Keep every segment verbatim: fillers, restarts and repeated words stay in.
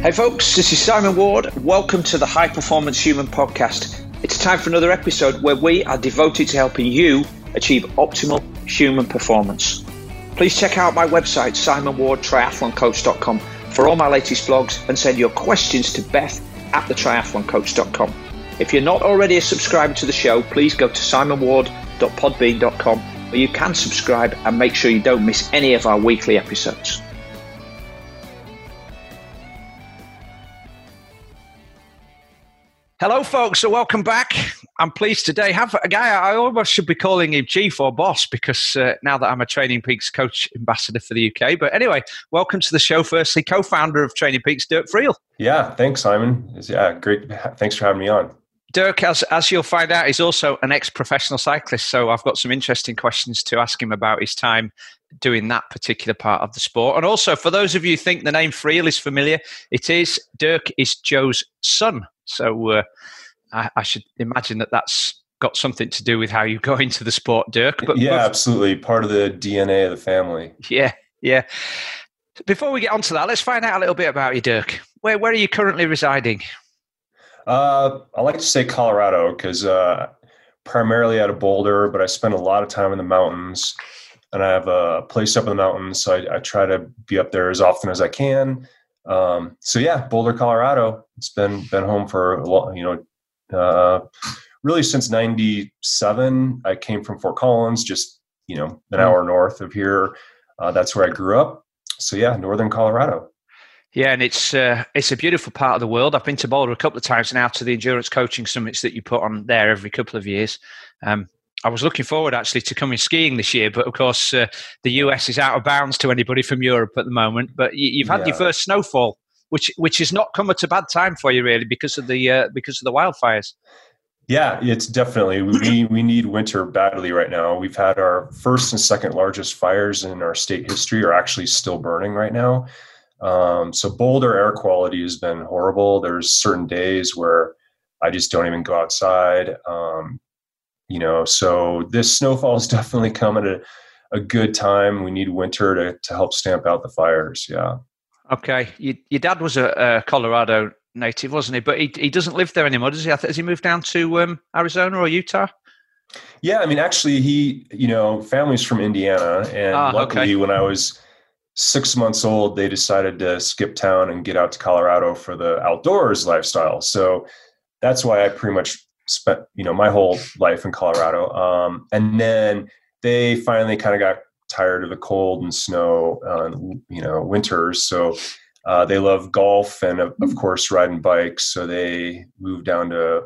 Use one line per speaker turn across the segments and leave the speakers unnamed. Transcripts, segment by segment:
Hey folks, this is Simon Ward. Welcome to the High Performance Human Podcast. It's time for another episode where we are devoted to helping you achieve optimal human performance. Please check out my website, simon ward triathlon coach dot com, for all my latest vlogs, and send your questions to beth at the triathlon coach dot com. If you're not already a subscriber to the show, please go to simon ward dot podbean dot com where you can subscribe and make sure you don't miss any of our weekly episodes. Hello, folks, so welcome back. I'm pleased today have a guy I almost should be calling him chief or boss because uh, now that I'm a Training Peaks coach ambassador for the U K. But anyway, welcome to the show. Firstly, co-founder of Training Peaks, Dirk Friel.
Yeah, thanks, Simon. Yeah, great. Thanks for having me on.
Dirk, as as you'll find out, is also an ex-professional cyclist. So I've got some interesting questions to ask him about his time doing that particular part of the sport. And also, for those of you who think the name Friel is familiar, it is. Dirk is Joe's son. So uh, I, I should imagine that that's got something to do with how you go into the sport, Dirk.
But yeah, but, absolutely. Part of the D N A of the family.
Yeah, yeah. Before we get onto that, let's find out a little bit about you, Dirk. Where where are you currently residing?
Uh, I like to say Colorado because uh, primarily out of Boulder, but I spend a lot of time in the mountains, and I have a place up in the mountains, so I, I try to be up there as often as I can. Um, so yeah, Boulder, Colorado. It's been been home for a long, you know, uh, really since ninety-seven. I came from Fort Collins, just you know, an hour north of here. Uh, that's where I grew up. So yeah, northern Colorado.
Yeah, and it's uh, it's a beautiful part of the world. I've been to Boulder a couple of times now to the endurance coaching summits that you put on there every couple of years. Um, I was looking forward actually to coming skiing this year, but of course uh, the U S is out of bounds to anybody from Europe at the moment. But you, you've had yeah. your first snowfall, which which has not come at a bad time for you really because of the uh, because of the wildfires.
Yeah, it's definitely we we need winter badly right now. We've had our first and second largest fires in our state history are actually still burning right now. Um, so Boulder air quality has been horrible. There's certain days where I just don't even go outside. Um, you know, so this snowfall is definitely coming at a, a good time. We need winter to, to help stamp out the fires. Yeah.
Okay. You, your dad was a, a Colorado native, wasn't he? But he he doesn't live there anymore, does he? Has he moved down to um, Arizona or Utah?
Yeah. I mean, actually he, you know, family's from Indiana, and
ah,
luckily
okay.
when I was six months old, they decided to skip town and get out to Colorado for the outdoors lifestyle. So that's why I pretty much spent, you know, my whole life in Colorado. Um, and then they finally kind of got tired of the cold and snow, uh, you know, winters. So uh, they love golf and of, of course riding bikes. So they moved down to,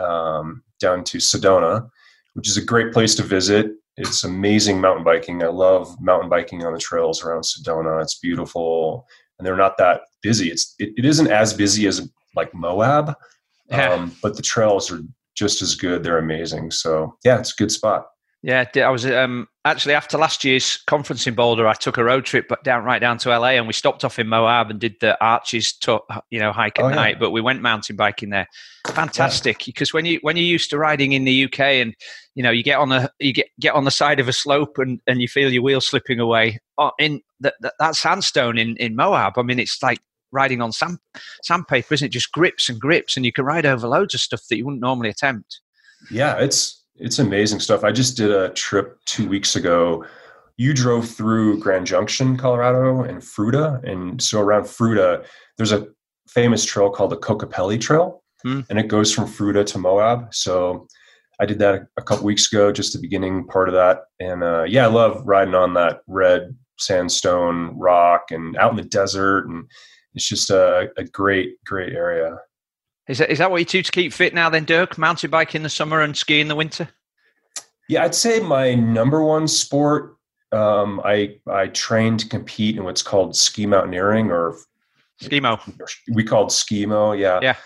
um, down to Sedona, which is a great place to visit. It's amazing mountain biking. I love mountain biking on the trails around Sedona. It's beautiful, and they're not that busy. It's it, it isn't as busy as like Moab,
yeah.
um, but the trails are just as good. They're amazing. So yeah, it's a good spot.
Yeah, I was um, actually after last year's conference in Boulder, I took a road trip down right down to L A, and we stopped off in Moab and did the Arches, to, you know, hike at
oh,
night.
Yeah.
But we went mountain biking there. Fantastic, yeah. Because when you when you're used to riding in the U K, and you know you get on a you get get on the side of a slope and, and you feel your wheels slipping away. Oh, in that that, that sandstone in, in Moab, I mean, it's like riding on sand sandpaper, isn't it? Just grips and grips, and you can ride over loads of stuff that you wouldn't normally attempt.
Yeah, it's. It's amazing stuff. I just did a trip two weeks ago. You drove through Grand Junction, Colorado, and Fruita. And so around Fruita, there's a famous trail called the Kokopelli Trail, hmm. and it goes from Fruita to Moab. So I did that a, a couple weeks ago, just the beginning part of that. And uh, yeah, I love riding on that red sandstone rock and out in the desert. And it's just a, a great, great area.
Is that, is that what you do to keep fit now then, Dirk? Mountain bike in the summer and ski in the winter?
Yeah, I'd say my number one sport, um, I I train to compete in what's called ski mountaineering, or
Skimo.
We call it Skimo, yeah.
Yeah.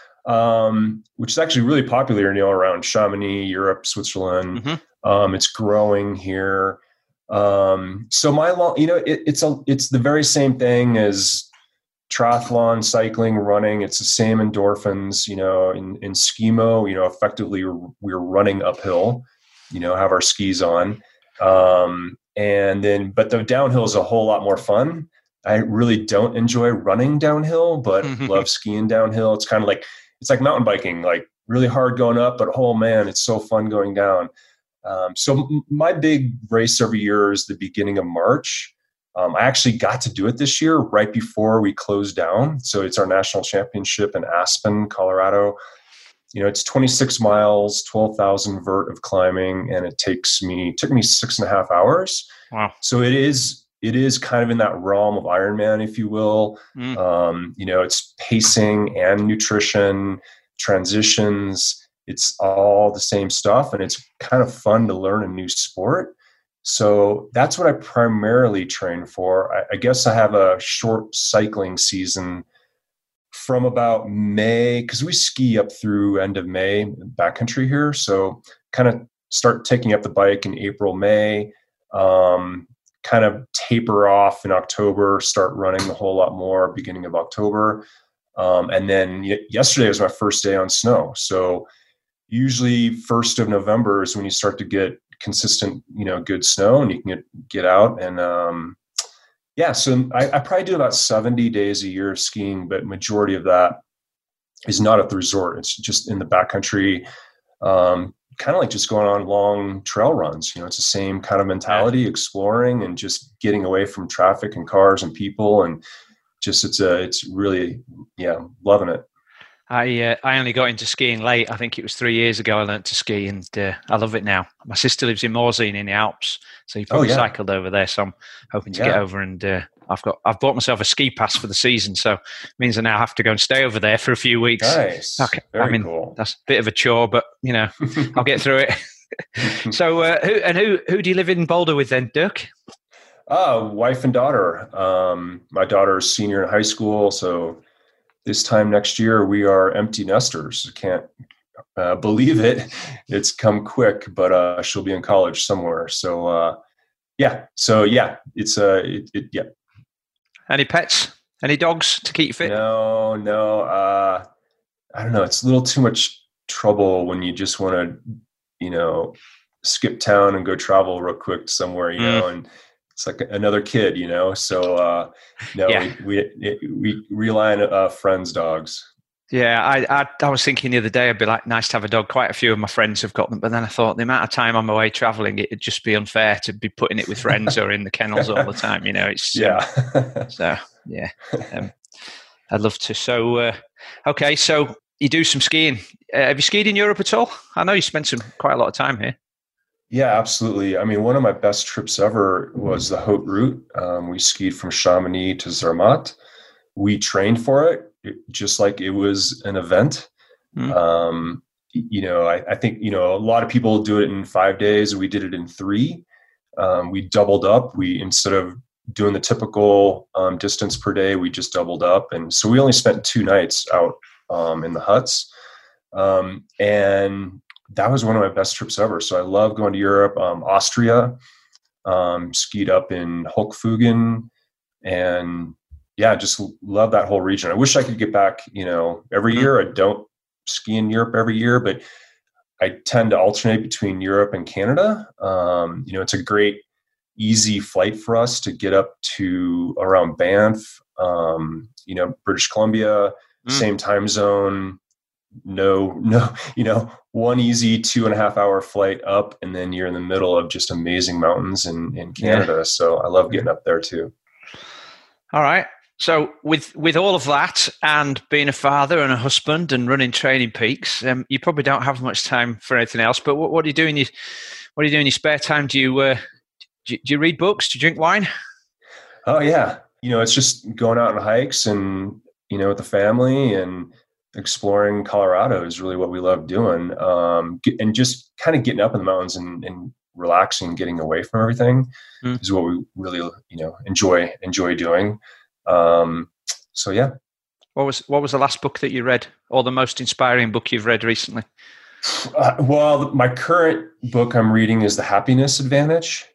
Um, which is actually really popular, you know, around Chamonix, Europe, Switzerland. Mm-hmm. Um, it's growing here. Um, so my long, you know, it, it's a, it's the very same thing as triathlon, cycling, running. It's the same endorphins, you know, in, in Skimo, you know, effectively we're, we're running uphill, you know, have our skis on. Um, and then, but the downhill is a whole lot more fun. I really don't enjoy running downhill, but love skiing downhill. It's kind of like, it's like mountain biking, like really hard going up, but oh man, it's so fun going down. Um, so m- my big race every year is the beginning of March. Um, I actually got to do it this year right before we closed down. So it's our national championship in Aspen, Colorado. You know, it's twenty-six miles, twelve thousand vert of climbing, and it takes me, took me six and a half hours.
Wow.
So it is, it is kind of in that realm of Ironman, if you will. Mm. Um, you know, it's pacing and nutrition, transitions. It's all the same stuff, and it's kind of fun to learn a new sport. So that's what I primarily train for. I, I guess I have a short cycling season from about May, because we ski up through end of May, backcountry here. So kind of start taking up the bike in April, May, um, kind of taper off in October, start running a whole lot more beginning of October. Um, and then y- yesterday was my first day on snow. So usually first of November is when you start to get consistent, you know, good snow, and you can get, get out. And um, yeah, so I, I probably do about seventy days a year of skiing, but majority of that is not at the resort. It's just in the backcountry, um, kind of like just going on long trail runs. You know, it's the same kind of mentality, yeah. Exploring and just getting away from traffic and cars and people. And just, it's a, it's really, yeah, loving it.
I uh, I only got into skiing late. I think it was three years ago I learned to ski, and uh, I love it now. My sister lives in Morzine in the Alps, so you probably oh, yeah. cycled over there. So I'm hoping to yeah. get over, and uh, I've got I've bought myself a ski pass for the season, so it means I now have to go and stay over there for a few weeks.
Nice, okay. Very I mean, cool.
That's a bit of a chore, but you know, I'll get through it. So, uh, who and who who do you live in Boulder with then, Dirk?
Uh, wife and daughter. Um, my daughter is senior in high school, so this time next year, we are empty nesters. Can't uh, believe it. It's come quick, but uh, she'll be in college somewhere. So, uh, yeah. So, yeah, it's uh, it, it, yeah.
Any pets? Any dogs to keep you fit?
No, no. Uh, I don't know. It's a little too much trouble when you just want to, you know, skip town and go travel real quick somewhere, you mm. know, and it's like another kid, you know? So, uh, no, yeah. we, we, we rely on uh, friends' dogs.
Yeah. I, I, I was thinking the other day, it'd be like nice to have a dog. Quite a few of my friends have got them, but then I thought the amount of time I'm away traveling, it'd just be unfair to be putting it with friends or in the kennels all the time. You know, it's,
yeah.
Um, so yeah, um, I'd love to. So, uh, okay. So you do some skiing. Uh, have you skied in Europe at all? I know you spent some quite a lot of time here.
Yeah, absolutely. I mean, one of my best trips ever was the Haute Route. Um, we skied from Chamonix to Zermatt. We trained for it, it just like it was an event. Mm. Um, you know, I, I think, you know, a lot of people do it in five days. We did it in three. Um, we doubled up. We, instead of doing the typical um, distance per day, we just doubled up. And so we only spent two nights out um, in the huts. Um, and that was one of my best trips ever. So I love going to Europe, um, Austria, um, skied up in Hochfugen, and yeah, just love that whole region. I wish I could get back, you know, every mm-hmm. year. I don't ski in Europe every year, but I tend to alternate between Europe and Canada. Um, you know, it's a great, easy flight for us to get up to around Banff, um, you know, British Columbia, mm. same time zone. No, no, you know, one easy two and a half hour flight up, and then you're in the middle of just amazing mountains in, in Canada. Yeah. So I love getting up there too.
All right. So with, with all of that and being a father and a husband and running Training Peaks, um, you probably don't have much time for anything else, but what, what do you do in your, what do you do in your spare time? Do you, uh, do you, do you read books? Do you drink wine?
Oh yeah. You know, it's just going out on hikes and, you know, with the family, and exploring Colorado is really what we love doing. Um, and just kind of getting up in the mountains and, and relaxing, getting away from everything mm. is what we really, you know, enjoy, enjoy doing. Um, so yeah.
What was, what was the last book that you read, or the most inspiring book you've read recently?
Uh, well, my current book I'm reading is The Happiness Advantage.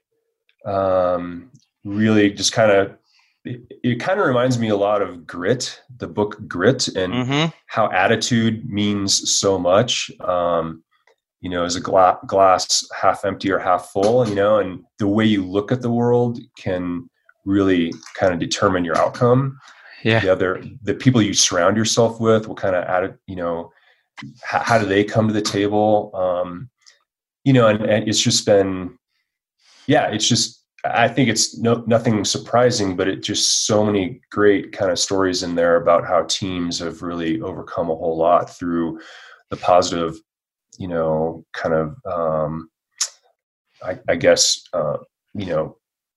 Um, really just kind of, It, it kind of reminds me a lot of Grit, the book Grit, and mm-hmm. how attitude means so much. Um, you know, is a gla- glass half empty or half full, you know, and the way you look at the world can really kind of determine your outcome.
Yeah.
The other, the people you surround yourself with, what kind of added, you know, how, how do they come to the table? Um, you know, and, and it's just been, yeah, it's just, I think it's no, nothing surprising, but it just so many great kind of stories in there about how teams have really overcome a whole lot through the positive, you know, kind of, um, I, I guess, uh, you know,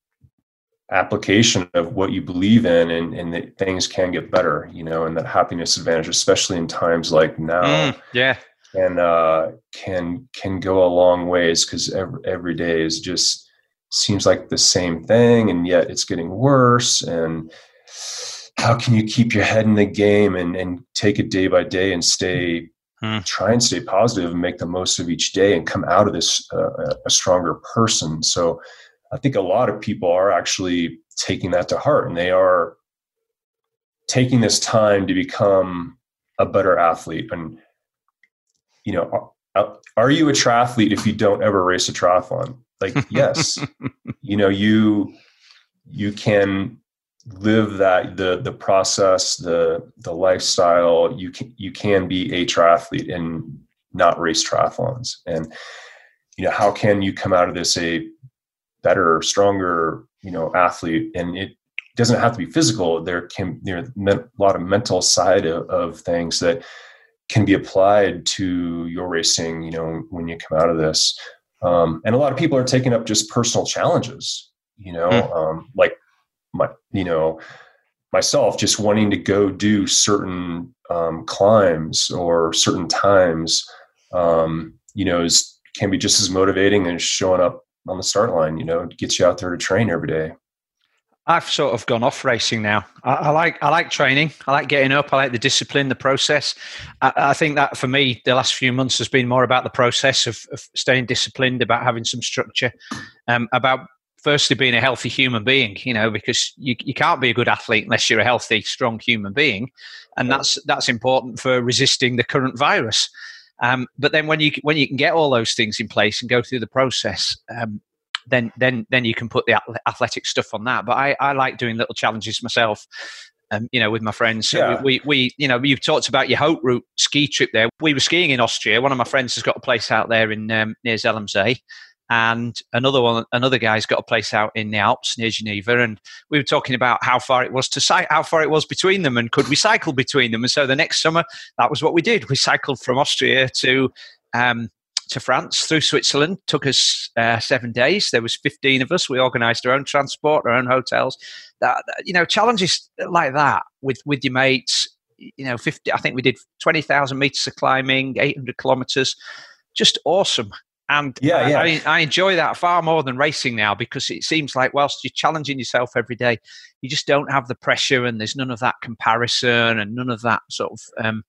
application of what you believe in, and, and that things can get better, you know, and that happiness advantage, especially in times like now,
mm, yeah,
and uh, can can go a long ways, because every, every day is just seems like the same thing, and yet it's getting worse. And how can you keep your head in the game and, and take it day by day and stay,
mm.
try and stay positive and make the most of each day and come out of this uh, a stronger person? So I think a lot of people are actually taking that to heart, and they are taking this time to become a better athlete. And, you know, are, are you a triathlete if you don't ever race a triathlon? Like, yes, you know, you, you can live that, the, the process, the, the lifestyle. You can, you can be a triathlete and not race triathlons. And, you know, how can you come out of this a better, stronger, you know, athlete? And it doesn't have to be physical. There can, there are a lot of mental side of, of things that can be applied to your racing, you know, when you come out of this. Um, and a lot of people are taking up just personal challenges, you know, mm. um, like my, you know, myself just wanting to go do certain um, climbs or certain times, um, you know, is, can be just as motivating as showing up on the start line, you know, to get you out there to train every day.
I've sort of gone off racing now. I, I like I like training. I like getting up. I like the discipline, the process. I, I think that for me, the last few months has been more about the process of, of staying disciplined, about having some structure, um, about firstly being a healthy human being. You know, because you you can't be a good athlete unless you're a healthy, strong human being, and that's that's important for resisting the current virus. Um, but then when you when you can get all those things in place and go through the process, um, then then then you can put the athletic stuff on that. But I, I like doing little challenges myself, um, you know, with my friends. So yeah. we, we we you know, you've talked about your Hope Route ski trip there. We were skiing in Austria. One of my friends has got a place out there in um, near Zellemzee, and another one, another guy's got a place out in the Alps near Geneva. And we were talking about how far it was to cycle, how far it was between them, and could we cycle between them. And so the next summer, that was what we did. We cycled from Austria to um, to France through Switzerland. Took us uh, seven days. There was fifteen of us. We organised our own transport, our own hotels. That, you know, challenges like that with with your mates. You know, fifty. I think we did twenty thousand meters of climbing, eight hundred kilometers. Just awesome. And
yeah, yeah.
I, I enjoy that far more than racing now, because it seems like whilst you're challenging yourself every day, you just don't have the pressure, and there's none of that comparison and none of that sort of. Um,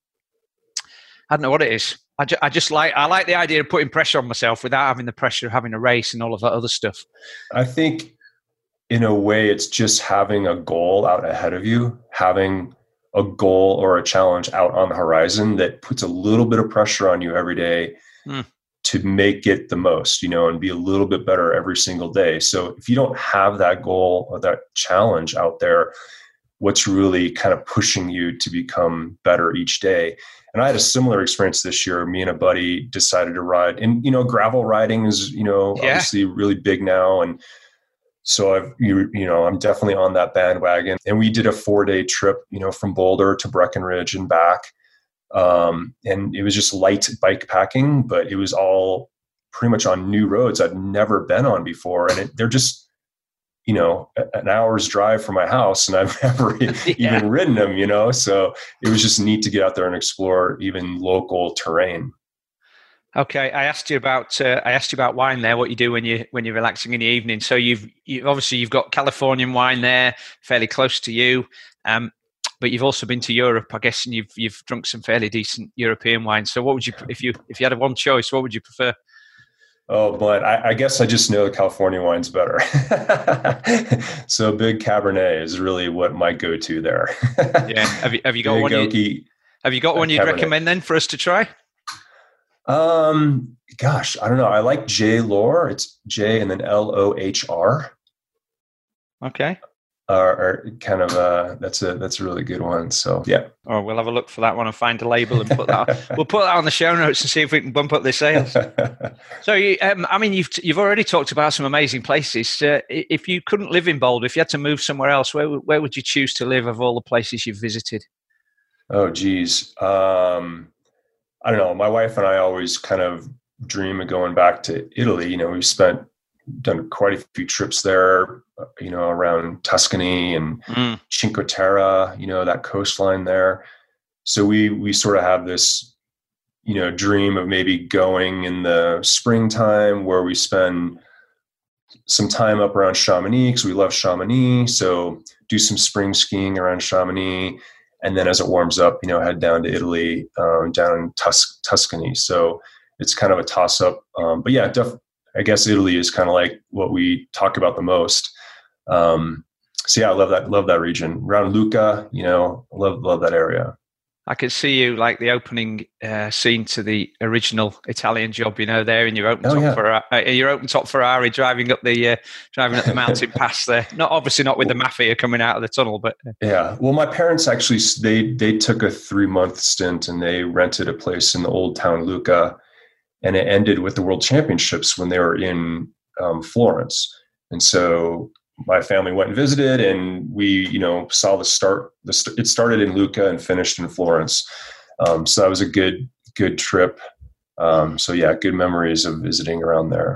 I don't know what it is. I, ju- I just like I like the idea of putting pressure on myself without having the pressure of having a race and all of that other stuff.
I think, in a way, it's just having a goal out ahead of you, having a goal or a challenge out on the horizon that puts a little bit of pressure on you every day. Mm. To make it the most, you know, and be a little bit better every single day. So if you don't have that goal or that challenge out there, what's really kind of pushing you to become better each day? And I had a similar experience this year. Me and a buddy decided to ride, and, you know, gravel riding is, you know, yeah. obviously really big now. And so I've, you, you know, I'm definitely on that bandwagon. And we did a four day trip, you know, from Boulder to Breckenridge and back. Um, and it was just light bike packing, but it was all pretty much on new roads I'd never been on before. And it, they're just, you know, an hour's drive from my house, and I've never yeah. even ridden them, you know? So it was just neat to get out there and explore even local terrain.
Okay. I asked you about, uh, I asked you about wine there, what you do when you, when you're relaxing in the evening. So you've, you obviously you've got Californian wine there fairly close to you. Um, But you've also been to Europe, I guess, and you've you've drunk some fairly decent European wine. So, what would you, if you if you had one choice, what would you prefer?
Oh, but I, I guess I just know the California wine's better. So, big Cabernet is really what my go-to there.
Yeah, have you have you got big one? You, have you got one you'd Cabernet. recommend then for us to try?
Um, gosh, I don't know. I like J Lohr. It's J and then L O H R.
Okay.
are, are kind of uh, that's a that's a really good one. So yeah.
Oh, we'll have a look for that one and find a label and put that. On. We'll put that on the show notes and see if we can bump up the sales. So, you, um, I mean, you've you've already talked about some amazing places. Uh, if you couldn't live in Boulder, if you had to move somewhere else, where where would you choose to live of all the places you've visited?
Oh, geez. Um, I don't know. My wife and I always kind of dream of going back to Italy. You know, we've spent done quite a few trips there, you know, around Tuscany and mm. Cinque Terre, you know, that coastline there. So we, we sort of have this, you know, dream of maybe going in the springtime where we spend some time up around Chamonix because we love Chamonix. So do some spring skiing around Chamonix. And then as it warms up, you know, head down to Italy, um, down in Tus- Tuscany. So it's kind of a toss up. Um, but yeah, definitely. I guess Italy is kind of like what we talk about the most. Um, so yeah, I love that. Love that region around Lucca. You know, love love that area.
I could see you like the opening uh, scene to the original Italian Job. You know, there in your open oh, top yeah. Ferrari, uh, your open top Ferrari, driving up the uh, driving up the mountain pass there. Not obviously not with the mafia coming out of the tunnel, but uh.
yeah. Well, my parents actually they they took a three month stint and they rented a place in the old town Lucca. And it ended with the World Championships when they were in um, Florence. And so my family went and visited, and we, you know, saw the start. The st- it started in Lucca and finished in Florence. Um, so that was a good, good trip. Um, so yeah, good memories of visiting around there.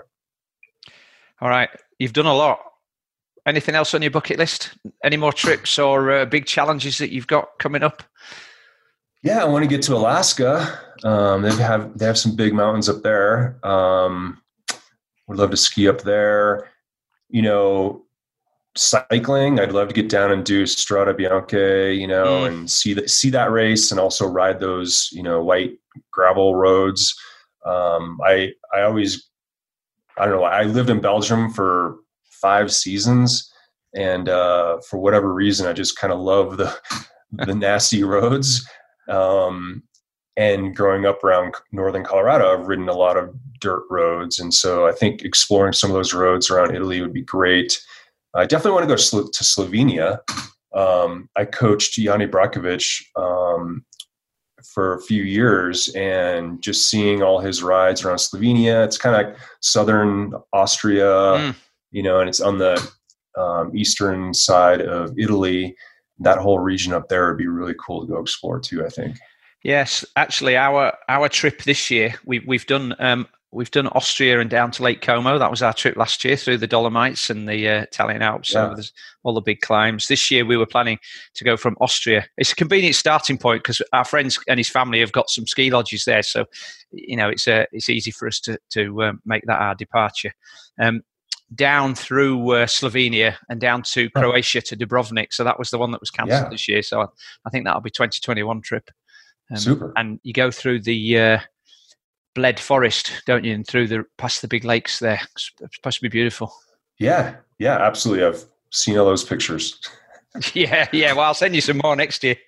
All right, you've done a lot. Anything else on your bucket list? Any more trips or uh, big challenges that you've got coming up?
Yeah, I want to get to Alaska. Um, they have they have some big mountains up there. Um, would love to ski up there. You know, cycling. I'd love to get down and do Strada Bianche. You know, mm. and see that see that race, and also ride those you know white gravel roads. Um, I I always I don't know. I lived in Belgium for five seasons, and uh, for whatever reason, I just kind of love the the nasty roads. Um, and growing up around northern Colorado, I've ridden a lot of dirt roads. And so I think exploring some of those roads around Italy would be great. I definitely want to go to, Slo- to Slovenia. Um, I coached Yanni Brakovic um, for a few years, and just seeing all his rides around Slovenia. It's kind of like southern Austria, mm. you know, and it's on the um, eastern side of Italy. That whole region up there would be really cool to go explore too, I think.
Yes, actually, our our trip this year, we, we've done um, we've done Austria and down to Lake Como. That was our trip last year through the Dolomites and the uh, Italian Alps, yeah. So all the big climbs. This year, we were planning to go from Austria. It's a convenient starting point because our friends and his family have got some ski lodges there, so you know it's uh, it's easy for us to to um, make that our departure. Um, down through uh, Slovenia and down to Croatia to Dubrovnik. So that was the one that was cancelled yeah. this year. So I, I think that'll be twenty twenty-one trip. Um,
Super.
And you go through the uh, Bled Forest, don't you? And through the past the big lakes there. It's, it's supposed to be beautiful.
Yeah, yeah, absolutely. I've seen all those pictures.
yeah, yeah. Well, I'll send you some more next year.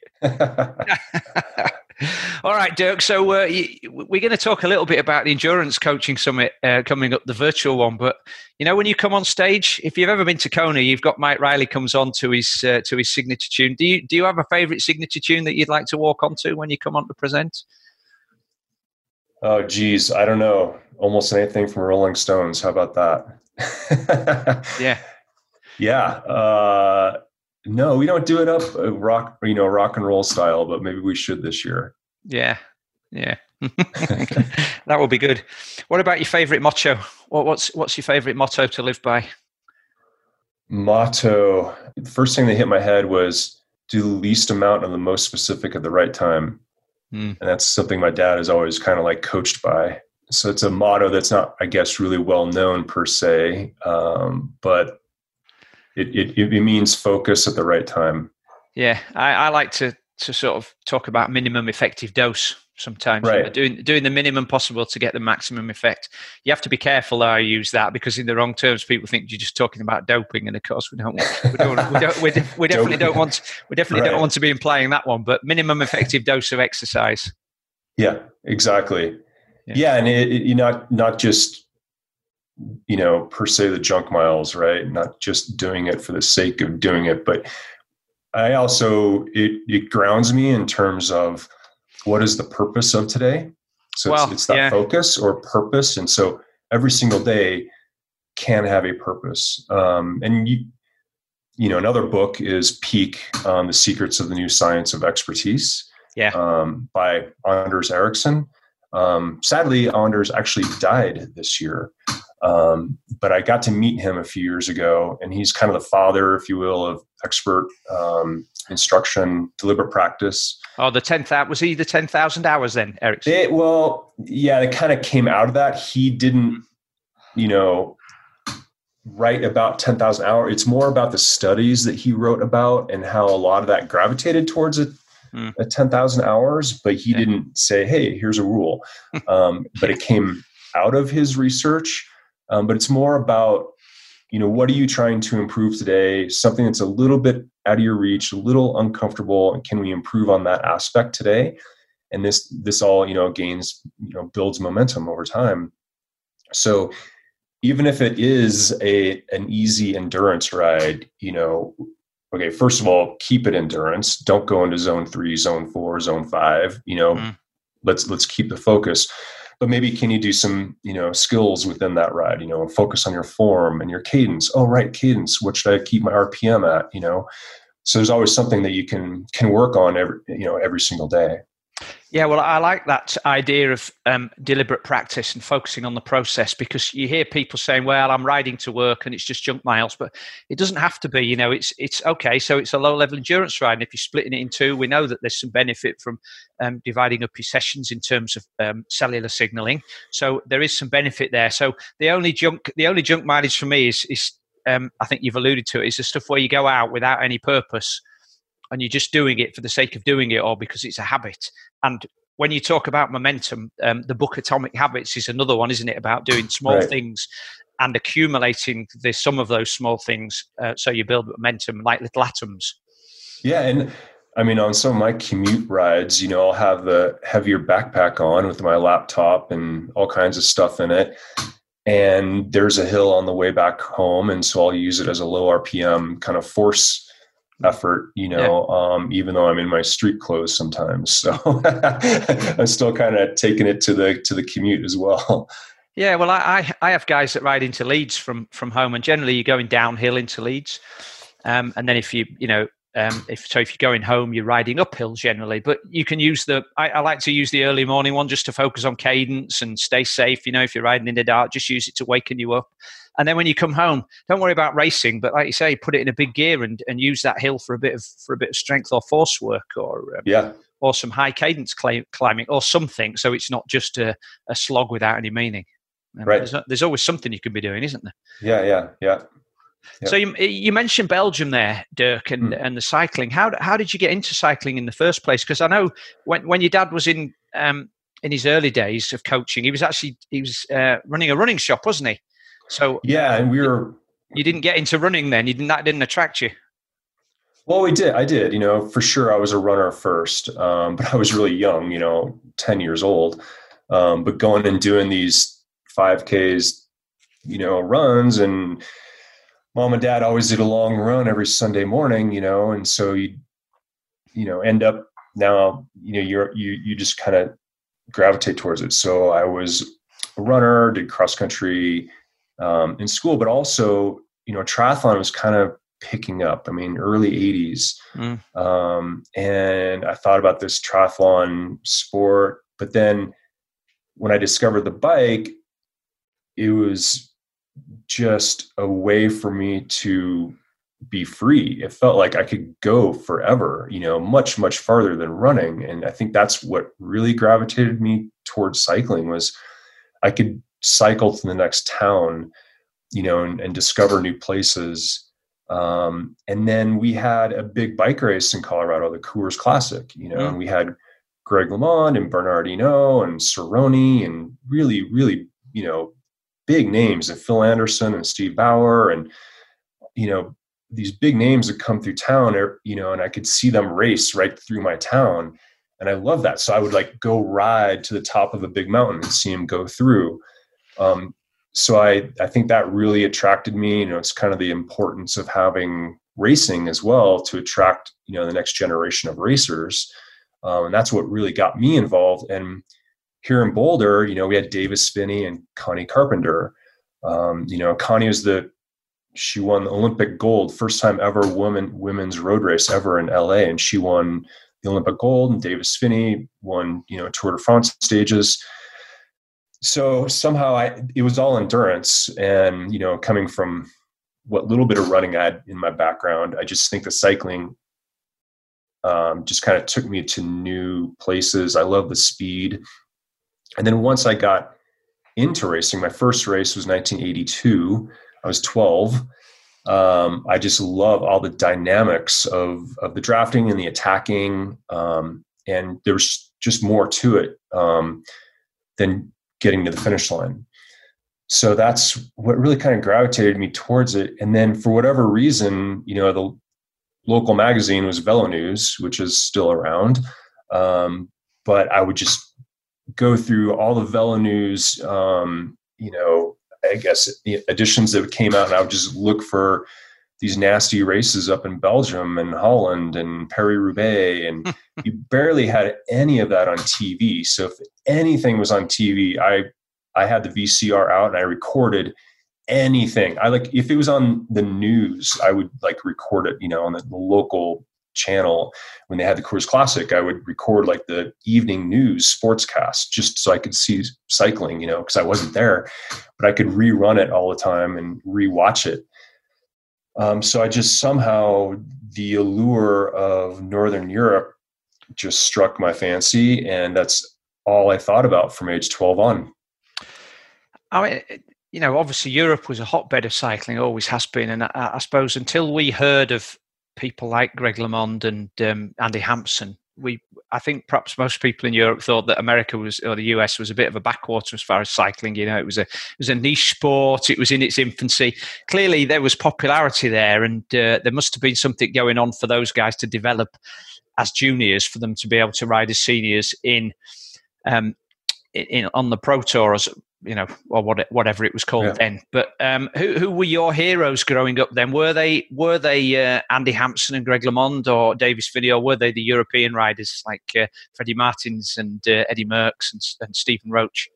All right, Dirk. So uh, you, we're going to talk a little bit about the Endurance Coaching Summit uh, coming up, the virtual one. But you know, when you come on stage, if you've ever been to Kona, you've got Mike Riley comes on to his uh, to his signature tune. Do you do you have a favourite signature tune that you'd like to walk onto when you come on to present?
Oh, geez, I don't know. Almost anything from Rolling Stones. How about that?
yeah,
yeah. Uh, No, we don't do it up uh, rock, you know, rock and roll style, but maybe we should this year.
Yeah, yeah, that would be good. What about your favorite motto? What, what's what's your favorite motto to live by?
Motto. The first thing that hit my head was do the least amount of the most specific at the right time, mm. and that's something my dad is always kind of like coached by. So it's a motto that's not, I guess, really well known per se, um, but. It, it it means focus at the right time.
Yeah, I, I like to to sort of talk about minimum effective dose sometimes.
Right.
You know, doing doing the minimum possible to get the maximum effect. You have to be careful how you use that because in the wrong terms, people think you're just talking about doping, and of course we don't. We don't. We, don't, we, de- we definitely don't want. To, we definitely right. don't want to be implying that one. But minimum effective dose of exercise.
Yeah, exactly. Yeah, yeah and it, it, you not not just you know, per se the junk miles, right? Not just doing it for the sake of doing it, but I also, it, it grounds me in terms of what is the purpose of today? So well, it's, it's that yeah. focus or purpose. And so every single day can have a purpose. Um, and you, you know, another book is Peak, um, The Secrets of the New Science of Expertise
yeah.
um, by Anders Ericsson. Um, sadly, Anders actually died this year. Um, but I got to meet him a few years ago, and he's kind of the father, if you will, of expert um, instruction, deliberate practice.
Oh, the ten thousand, was he the ten thousand hours then, Ericsson?
It, well, yeah, it kind of came out of that. He didn't, you know, write about ten thousand hours. It's more about the studies that he wrote about and how a lot of that gravitated towards it. Mm. At ten thousand hours, but he yeah. didn't say, hey, here's a rule. Um, but it came out of his research. Um, but it's more about, you know, what are you trying to improve today? Something that's a little bit out of your reach, a little uncomfortable, and can we improve on that aspect today? And this, this all, you know, gains, you know, builds momentum over time. So even if it is a an easy endurance ride, you know, okay, first of all, keep it endurance. Don't go into zone three, zone four, zone five. You know, mm. let's let's keep the focus. But maybe can you do some, you know, skills within that ride? You know, focus on your form and your cadence. Oh, right, cadence. What should I keep my R P M at? You know, so there's always something that you can can work on every you know every single day.
Yeah, well, I like that idea of um, deliberate practice and focusing on the process, because you hear people saying, well, I'm riding to work and it's just junk miles, but it doesn't have to be. You know, it's it's okay. So it's a low level endurance ride. And if you're splitting it in two, we know that there's some benefit from um, dividing up your sessions in terms of um, cellular signaling. So there is some benefit there. So the only junk, the only junk mileage for me is, is um, I think you've alluded to it, is the stuff where you go out without any purpose and you're just doing it for the sake of doing it or because it's a habit. And when you talk about momentum, um, the book Atomic Habits is another one, isn't it? About doing small right. things and accumulating the sum of those small things. Uh, so you build momentum like little atoms.
Yeah. And I mean, on some of my commute rides, you know, I'll have the heavier backpack on with my laptop and all kinds of stuff in it. And there's a hill on the way back home. And so I'll use it as a low R P M kind of force effort, you know, yeah. um, even though I'm in my street clothes sometimes. So I'm still kind of taking it to the, to the commute as well.
Yeah. Well, I, I have guys that ride into Leeds from, from home, and generally you're going downhill into Leeds. Um, and then if you, you know, um, if, so if you're going home, you're riding uphill generally, but you can use the, I, I like to use the early morning one just to focus on cadence and stay safe. You know, if you're riding in the dark, just use it to waken you up. And then when you come home, don't worry about racing, but like you say, put it in a big gear and, and use that hill for a bit of for a bit of strength or force work, or um,
yeah,
or some high cadence cl- climbing or something. So it's not just a, a slog without any meaning. Um,
right.
There's, there's always something you could be doing, isn't there?
Yeah, yeah, yeah. yeah.
So you you mentioned Belgium there, Dirk, and, mm. and the cycling. How how did you get into cycling in the first place? Because I know when when your dad was in um, in his early days of coaching, he was actually he was uh, running a running shop, wasn't he? So
yeah, and we were.
You didn't get into running then. You didn't. That didn't attract you.
Well, we did. I did. You know, for sure, I was a runner first, um, but I was really young. You know, ten years old. Um, but going and doing these five Ks, you know, runs, and mom and dad always did a long run every Sunday morning. You know, and so you, you know, end up now. You know, you're you you just kind of gravitate towards it. So I was a runner, did cross country. Um, in school, but also, you know, triathlon was kind of picking up. I mean, early eighties. Mm. Um, and I thought about this triathlon sport, but then when I discovered the bike, it was just a way for me to be free. It felt like I could go forever, you know, much, much farther than running. And I think that's what really gravitated me towards cycling was I could cycle to the next town, you know, and, and discover new places. Um, and then we had a big bike race in Colorado, the Coors Classic, you know, mm. and we had Greg LeMond and Bernard Hinault and Cerrone and really, really, you know, big names, and Phil Anderson and Steve Bauer, and, you know, these big names that come through town, you know, and I could see them race right through my town. And I love that. So I would like go ride to the top of a big mountain and see them go through. Um, so I, I think that really attracted me. You know, it's kind of the importance of having racing as well to attract, you know, the next generation of racers. Um, and that's what really got me involved. And here in Boulder, you know, we had Davis Finney and Connie Carpenter. Um, you know, Connie was the, she won the Olympic gold, first time ever woman, women's road race ever in L A. And she won the Olympic gold, and Davis Finney won, you know, Tour de France stages. So somehow I, it was all endurance, and, you know, coming from what little bit of running I had in my background, I just think the cycling um, just kind of took me to new places. I love the speed. And then once I got into racing, my first race was nineteen eighty-two. I was twelve. Um, I just love all the dynamics of, of the drafting and the attacking. Um, and there was just more to it um, than getting to the finish line. So that's what really kind of gravitated me towards it. And then for whatever reason, you know, the local magazine was Velo News, which is still around. Um, but I would just go through all the Velo News, um, you know, I guess editions that came out, and I would just look for these nasty races up in Belgium and Holland and Paris-Roubaix, and you barely had any of that on T V. So if anything was on T V, I I had the V C R out and I recorded anything. I like, if it was on the news, I would like record it, you know, on the, the local channel. When they had the Coors Classic, I would record like the evening news sportscast just so I could see cycling, you know, because I wasn't there, but I could rerun it all the time and rewatch it. Um, so I just somehow, the allure of Northern Europe just struck my fancy, and that's all I thought about from age twelve on.
I mean, you know, obviously Europe was a hotbed of cycling, always has been. And I, I suppose until we heard of people like Greg LeMond and um, Andy Hampson, we, I think perhaps most people in Europe thought that America was, or the U S was a bit of a backwater as far as cycling. You know, it was a, it was a niche sport. It was in its infancy. Clearly there was popularity there, and uh, there must have been something going on for those guys to develop as juniors, for them to be able to ride as seniors in, um, in on the Pro Tour, as you know, or what, whatever it was called yeah. then. But um, who who were your heroes growing up then? Were they were they uh, Andy Hampson and Greg LeMond or Davis Finney, or were they the European riders like uh, Freddie Martins and uh, Eddie Merckx and, and Stephen Roach?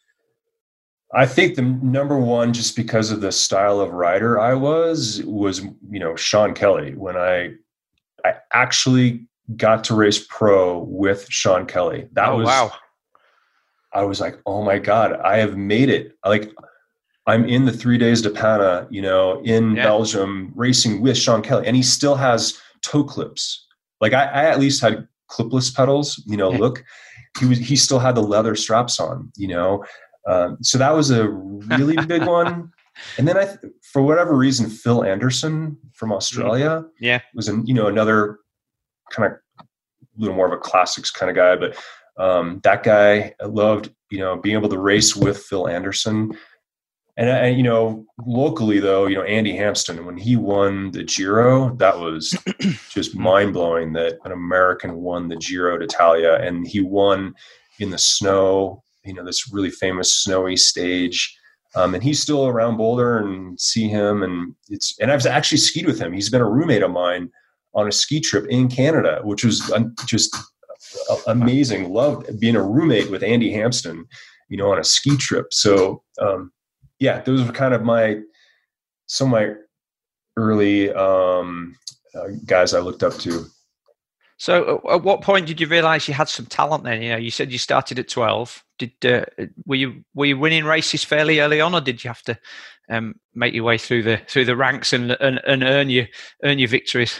I think the number one, just because of the style of rider I was, was, you know, Sean Kelly. When I I actually got to race pro with Sean Kelly, that
oh,
was
wow.
I was like, oh my God, I have made it. Like, I'm in the three days to Pana, you know, in yeah. Belgium, racing with Sean Kelly, and he still has toe clips. Like I, I at least had clipless pedals, you know, yeah. look, he was, he still had the leather straps on, you know? Um, so that was a really big one. And then I, for whatever reason, Phil Anderson from Australia
yeah.
was, an, you know, another kind of a little more of a classics kind of guy, but Um, that guy, I loved, you know, being able to race with Phil Anderson. And, and, you know, locally though, you know, Andy Hampson, when he won the Giro, that was just mind blowing that an American won the Giro d'Italia, and he won in the snow, you know, this really famous snowy stage. Um, and he's still around Boulder, and see him. And it's, and I've actually skied with him. He's been a roommate of mine on a ski trip in Canada, which was just amazing. Loved being a roommate with Andy Hampson, you know, on a ski trip. So, um, yeah, those were kind of my, some of my early um, uh, guys I looked up to.
So at what point did you realize you had some talent then? You know, you said you started at twelve. Did, uh, were you, were you winning races fairly early on, or did you have to um, make your way through the, through the ranks and, and, and earn your, earn your victories?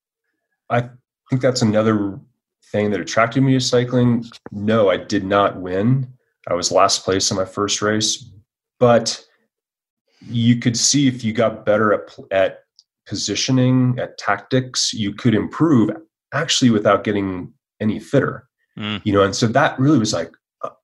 I think that's another thing that attracted me to cycling. No, I did not win. I was last place in my first race, but you could see if you got better at, at positioning, at tactics, you could improve actually without getting any fitter, mm. you know? And so that really was like,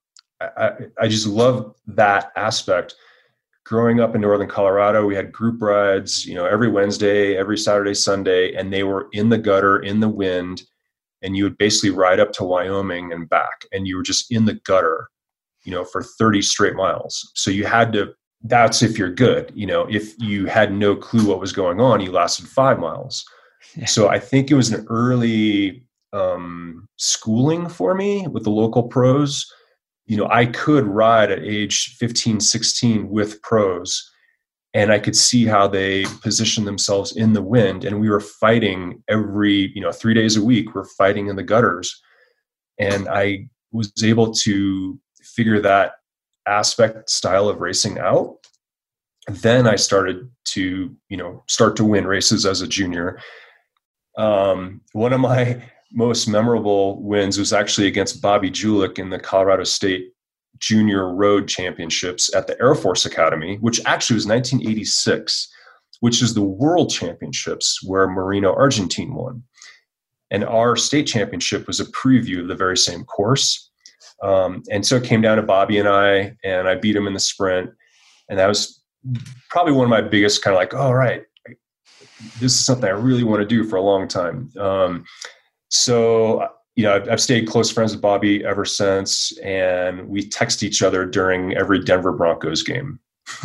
I, I just love that aspect. Growing up in Northern Colorado, we had group rides, you know, every Wednesday, every Saturday, Sunday, and they were in the gutter, in the wind. And you would basically ride up to Wyoming and back, and you were just in the gutter, you know, for thirty straight miles. So you had to that's if you're good. You know, if you had no clue what was going on, you lasted five miles. Yeah. So I think it was an early um, schooling for me with the local pros. You know, I could ride at age fifteen, sixteen with pros, and I could see how they positioned themselves in the wind. And we were fighting every, you know, three days a week, we're fighting in the gutters. And I was able to figure that aspect style of racing out. Then I started to, you know, start to win races as a junior. Um, one of my most memorable wins was actually against Bobby Julich in the Colorado State Junior Road Championships at the Air Force Academy, which actually was nineteen eighty-six, which is the World Championships where Marino Argentine won. And our state championship was a preview of the very same course. Um, and so it came down to Bobby and I, and I beat him in the sprint. And that was probably one of my biggest kind of like, all right, this is something I really want to do for a long time. Um, so, you know, I've, I've stayed close friends with Bobby ever since, and we text each other during every Denver Broncos game.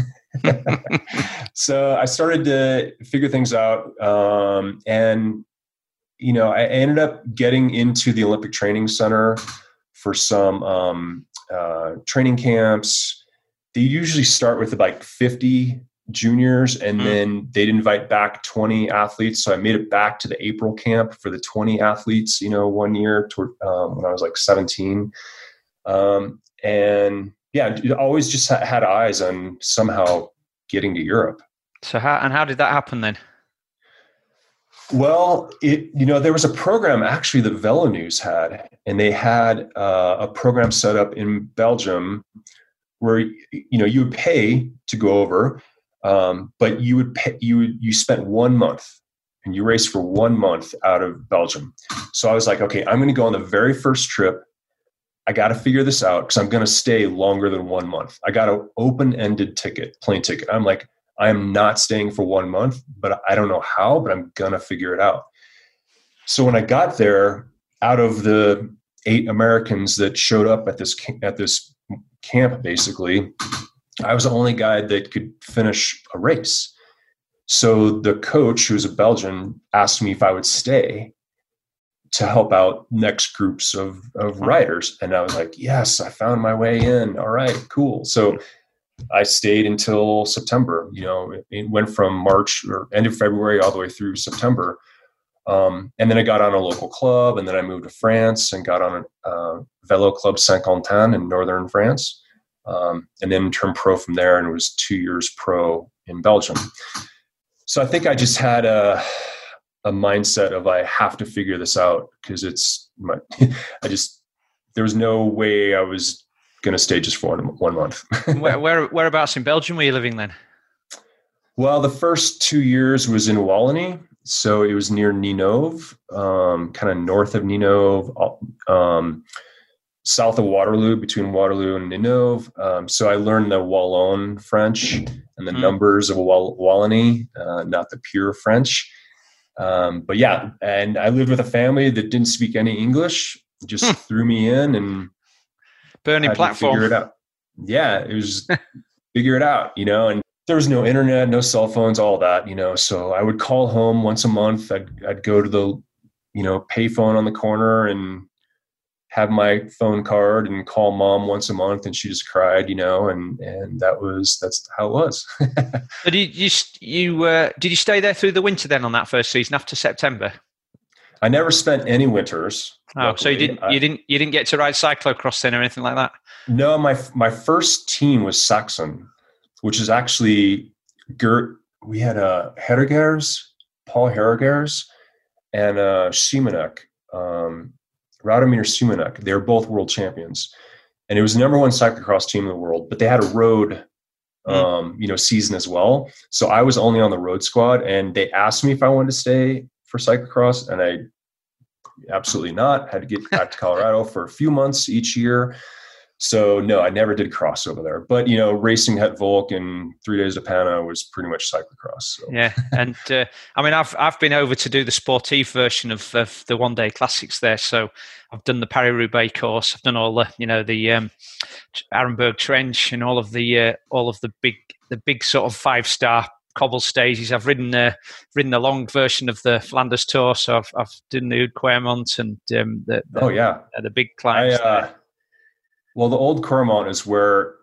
So I started to figure things out. Um, and, you know, I ended up getting into the Olympic Training Center for some um, uh, training camps. They usually start with like fifty juniors, and mm. then they'd invite back twenty athletes. So I made it back to the April camp for the twenty athletes, you know, one year toward, um, when I was like seventeen. Um, and yeah, always just had eyes on somehow getting to Europe.
So how, and how did that happen then?
Well, it, you know, there was a program actually that Velo News had, and they had uh, a program set up in Belgium where, you know, you would pay to go over, um, but you would pay, you would, you spent one month and you raced for one month out of Belgium. So I was like, okay, I'm going to go on the very first trip. I got to figure this out because I'm going to stay longer than one month. I got an open-ended ticket, plane ticket. I'm like, I am not staying for one month, but I don't know how, but I'm going to figure it out. So when I got there, out of the eight Americans that showed up at this, at this camp, basically, I was the only guy that could finish a race. So the coach, who's a Belgian, asked me if I would stay to help out next groups of, of riders. And I was like, yes, I found my way in. All right, cool. So I stayed until September. You know, it, it went from March or end of February all the way through September. Um, and then I got on a local club, and then I moved to France and got on a uh, Velo Club Saint-Quentin in northern France. Um, and then turned pro from there, and it was two years pro in Belgium. So I think I just had a, a mindset of I have to figure this out because it's my, I just, there was no way I was going to stay just for one, one month.
where, where, whereabouts in Belgium were you living then?
Well, the first two years was in Wallonie. So it was near Ninove, um, kind of north of Ninove, um, south of Waterloo, between Waterloo and Ninove. Um, so I learned the Wallon French and the mm. numbers of Wall- Wallonie, uh, not the pure French. Um, but yeah, and I lived with a family that didn't speak any English, just hmm. threw me in and
burning platform.
Figure it out. Yeah, it was figure it out, you know, and there was no internet, no cell phones, all that, you know. So I would call home once a month. I'd I'd go to the, you know, payphone on the corner and have my phone card and call mom once a month, and she just cried, you know, and and that was that's how it was.
So did you you uh, did you stay there through the winter then on that first season after September?
I never spent any winters.
Oh, luckily. So you didn't you didn't you didn't get to ride cyclocross then or anything like that?
No, my my first team was Saxon, which is actually Gert. We had uh, Herregers, Paul Herregers, and uh, Simonek, um, Radomir Simonek. They were both world champions, and it was the number one cyclocross team in the world. But they had a road, um, mm. you know, season as well. So I was only on the road squad, and they asked me if I wanted to stay for cyclocross, and I absolutely not. Had to get back to Colorado for a few months each year. So no, I never did cross over there. But you know, racing Het Volk and Three Days to Pana was pretty much cyclocross. So.
Yeah, and uh, I mean, I've I've been over to do the sportive version of, of the one day classics there. So I've done the Paris-Roubaix course. I've done all the you know the um, Arenberg Trench and all of the uh, all of the big the big sort of five star cobble stages. I've ridden uh, ridden the long version of the Flanders Tour. So I've I've done the Oud Quermont and um, the, the
oh yeah
uh, the big climbs.
I, uh, well, the Old Quermont is where.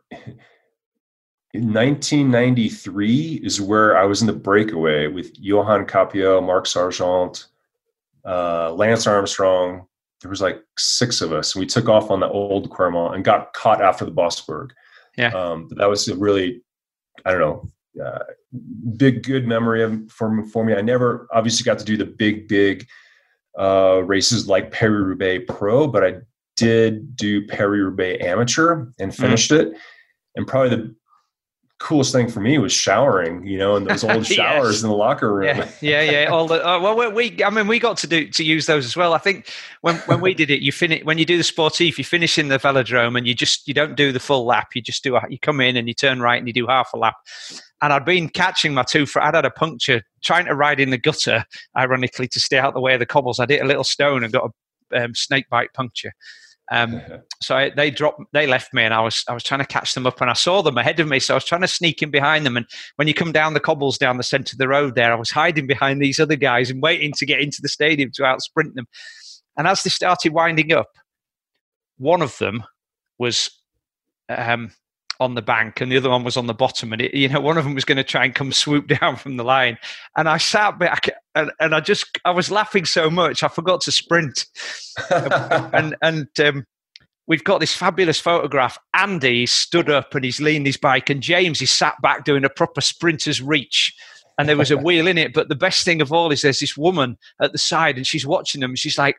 In nineteen ninety-three is where I was in the breakaway with Johan Capio, Marc Sargent, uh, Lance Armstrong. There was like six of us. We took off on the Old Quermont and got caught after the Bosberg.
Yeah,
um, but that was a really, I don't know, uh, big good memory of for for me. I never obviously got to do the big big uh, races like Paris-Roubaix Pro, but I did do Paris-Roubaix Amateur and finished mm. it. And probably the coolest thing for me was showering, you know, in those old showers yes. in the locker room.
Yeah, yeah, yeah. All the uh, well, we, I mean, we got to do to use those as well. I think when when we did it, you finish when you do the sportif, you finish in the velodrome, and you just you don't do the full lap. You just do a, you come in and you turn right and you do half a lap. And I'd been catching my two. For, I'd had a puncture trying to ride in the gutter, ironically, to stay out of the way of the cobbles. I hit a little stone and got a um, snake bite puncture. Um, so I, they dropped, they left me, and I was I was trying to catch them up, and I saw them ahead of me. So I was trying to sneak in behind them. And when you come down the cobbles down the centre of the road, there, I was hiding behind these other guys and waiting to get into the stadium to out sprint them. And as they started winding up, one of them was um, on the bank, and the other one was on the bottom. And it, you know, one of them was going to try and come swoop down from the line. And I sat back, and, and I just I was laughing so much I forgot to sprint. and and um, we've got this fabulous photograph. Andy stood up and he's leaned his bike, and James is sat back doing a proper sprinter's reach. And there was a wheel in it. But the best thing of all is there's this woman at the side, and she's watching them. And she's like,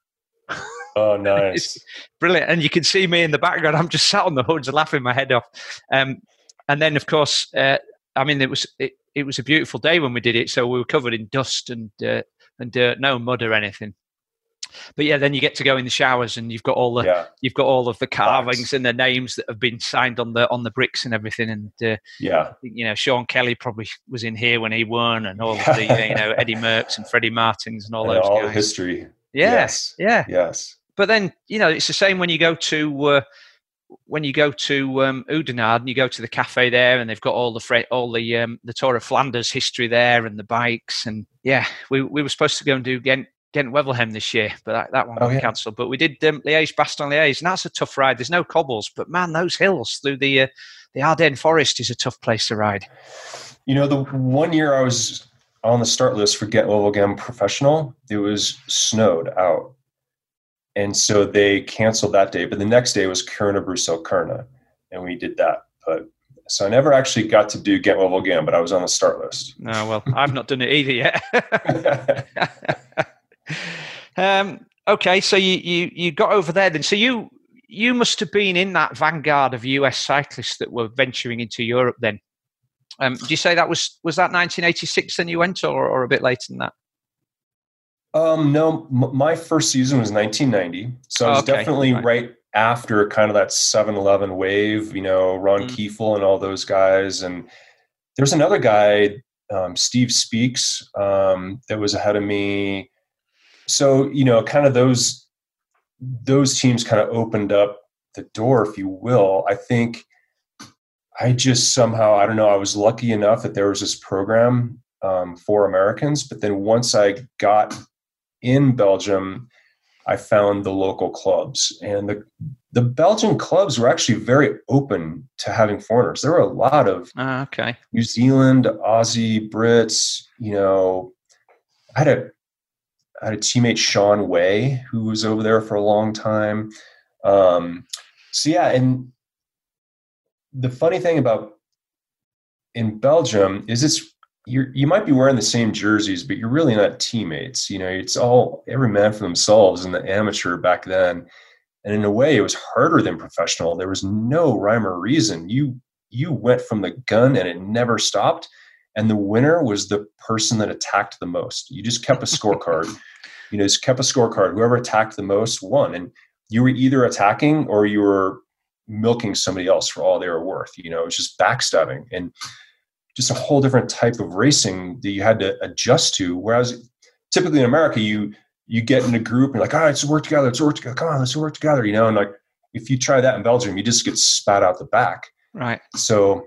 oh, nice.
It's brilliant. And you can see me in the background. I'm just sat on the hoods laughing my head off. Um, and then, of course, uh, I mean, it was it, it was a beautiful day when we did it. So we were covered in dust and uh, and dirt, no mud or anything. But yeah, then you get to go in the showers, and you've got all the yeah. you've got all of the carvings nice. And the names that have been signed on the on the bricks and everything. And uh,
yeah,
you know, Sean Kelly probably was in here when he won, and all of the you know Eddie Merckx and Freddie Martins and all
and
those
all
guys.
The history.
Yeah,
yes.
yeah,
yes.
But then, you know, it's the same when you go to uh, when you go to um, Oudenaarde and you go to the cafe there, and they've got all the fre- all the um, the Tour of Flanders history there and the bikes. And yeah, we we were supposed to go and do Ghent Ghent Wevelgem this year, but that, that one
oh,
got
yeah.
cancelled. But we did um, Liège Bastogne Liège, and that's a tough ride. There's no cobbles, but man, those hills through the uh, the Ardennes Forest is a tough place to ride.
You know, the one year I was on the start list for Ghent Wevelgem Professional, it was snowed out. And so they canceled that day, but the next day was Kuurne Bruxelles Kuurne, and we did that. But so I never actually got to do Ghent Wevelgem, but I was on the start list.
No, well, I've not done it either yet. um, okay, so you, you you got over there then. So you you must have been in that vanguard of U S cyclists that were venturing into Europe then. Um, do you say that was was that nineteen eighty-six then you went, or or a bit later than that?
Um, no, m- my first season was nineteen ninety. So I was
okay.
definitely
right.
right after kind of that seven eleven wave, you know, Ron mm. Kiefel and all those guys. And there's another guy, um, Steve Speaks, um, that was ahead of me. So, you know, kind of those, those teams kind of opened up the door, if you will. I think I just somehow, I don't know, I was lucky enough that there was this program um, for Americans. But then once I got in Belgium, I found the local clubs, and the the Belgian clubs were actually very open to having foreigners. There were a lot of
uh, okay.
New Zealand, Aussie, Brits. You know, I had a I had a teammate, Sean Way, who was over there for a long time. Um, so yeah, and the funny thing about in Belgium is it's you you might be wearing the same jerseys, but you're really not teammates. You know, it's all every man for themselves in the amateur back then. And in a way, it was harder than professional. There was no rhyme or reason. You you went from the gun and it never stopped. And the winner was the person that attacked the most. You just kept a scorecard. you know, just kept a scorecard. Whoever attacked the most won. And you were either attacking or you were milking somebody else for all they were worth. You know, it was just backstabbing and just a whole different type of racing that you had to adjust to. Whereas typically in America, you you get in a group and you're like, all right, let's work together, let's work together, come on, let's work together, you know, and like if you try that in Belgium, you just get spat out the back.
Right.
So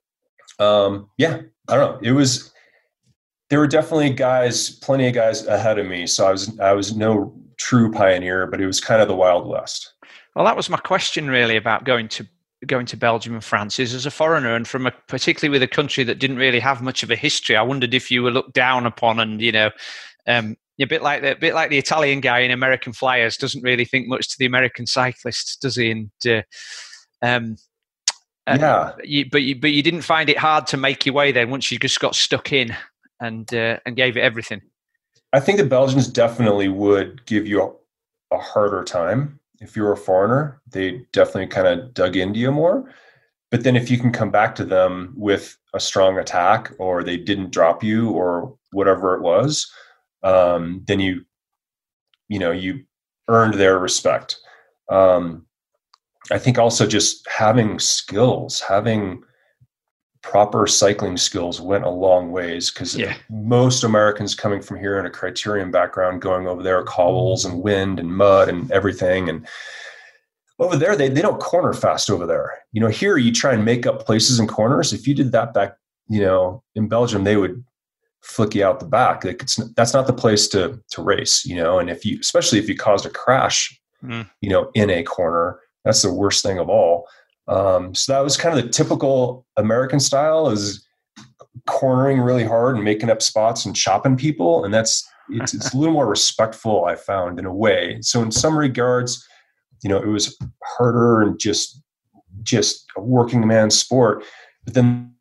um, yeah, I don't know. It was there were definitely guys, plenty of guys ahead of me. So I was I was no true pioneer, but it was kind of the Wild West.
Well, that was my question really about going to going to Belgium and France. Is as a foreigner and from a particularly with a country that didn't really have much of a history, I wondered if you were looked down upon, and you know, um, a bit like the a bit like the Italian guy in American Flyers doesn't really think much to the American cyclists, does he? And uh, um,
yeah,
uh, you, but you but you didn't find it hard to make your way then once you just got stuck in and uh, and gave it everything.
I think the Belgians definitely would give you a, a harder time. If you're a foreigner, they definitely kind of dug into you more. But then if you can come back to them with a strong attack, or they didn't drop you or whatever it was, um, then you, you know, you earned their respect. Um, I think also just having skills, having proper cycling skills went a long ways, because
yeah.
most Americans coming from here in a criterium background going over there, cobbles and wind and mud and everything. And over there, they, they don't corner fast over there. You know, here you try and make up places and corners. If you did that back, you know, in Belgium, they would flick you out the back. Like it's, that's not the place to, to race, you know, and if you, especially if you caused a crash, mm. you know, in a corner, that's the worst thing of all. Um, so that was kind of the typical American style, is cornering really hard and making up spots and chopping people. And that's, it's, it's a little more respectful, I found, in a way. So in some regards, you know, it was harder and just, just a working man's sport, but then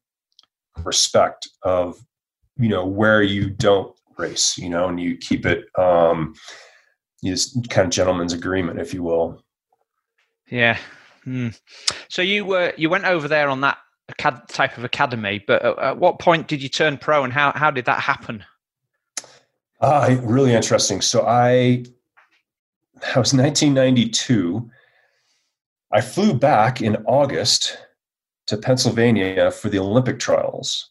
respect of, you know, where you don't race, you know, and you keep it, um, you just kind of gentleman's agreement, if you will.
Yeah. Hmm. So you were you went over there on that acad- type of academy, but at, at what point did you turn pro, and how how did that happen?
Uh, really interesting. So I, that was nineteen ninety-two. I flew back in August to Pennsylvania for the Olympic trials.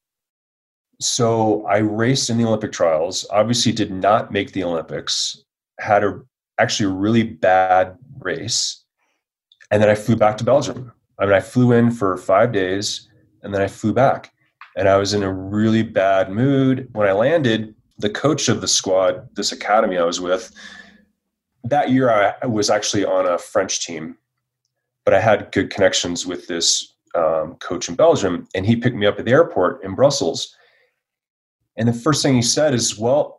So I raced in the Olympic trials. Obviously, did not make the Olympics. Had a actually a really bad race. And then I flew back to Belgium. I mean, I flew in for five days and then I flew back. And I was in a really bad mood. When I landed, the coach of the squad, this academy I was with, that year I was actually on a French team, but I had good connections with this um, coach in Belgium. And he picked me up at the airport in Brussels. And the first thing he said is, well,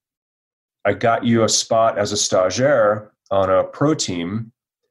I got you a spot as a stagiaire on a pro team.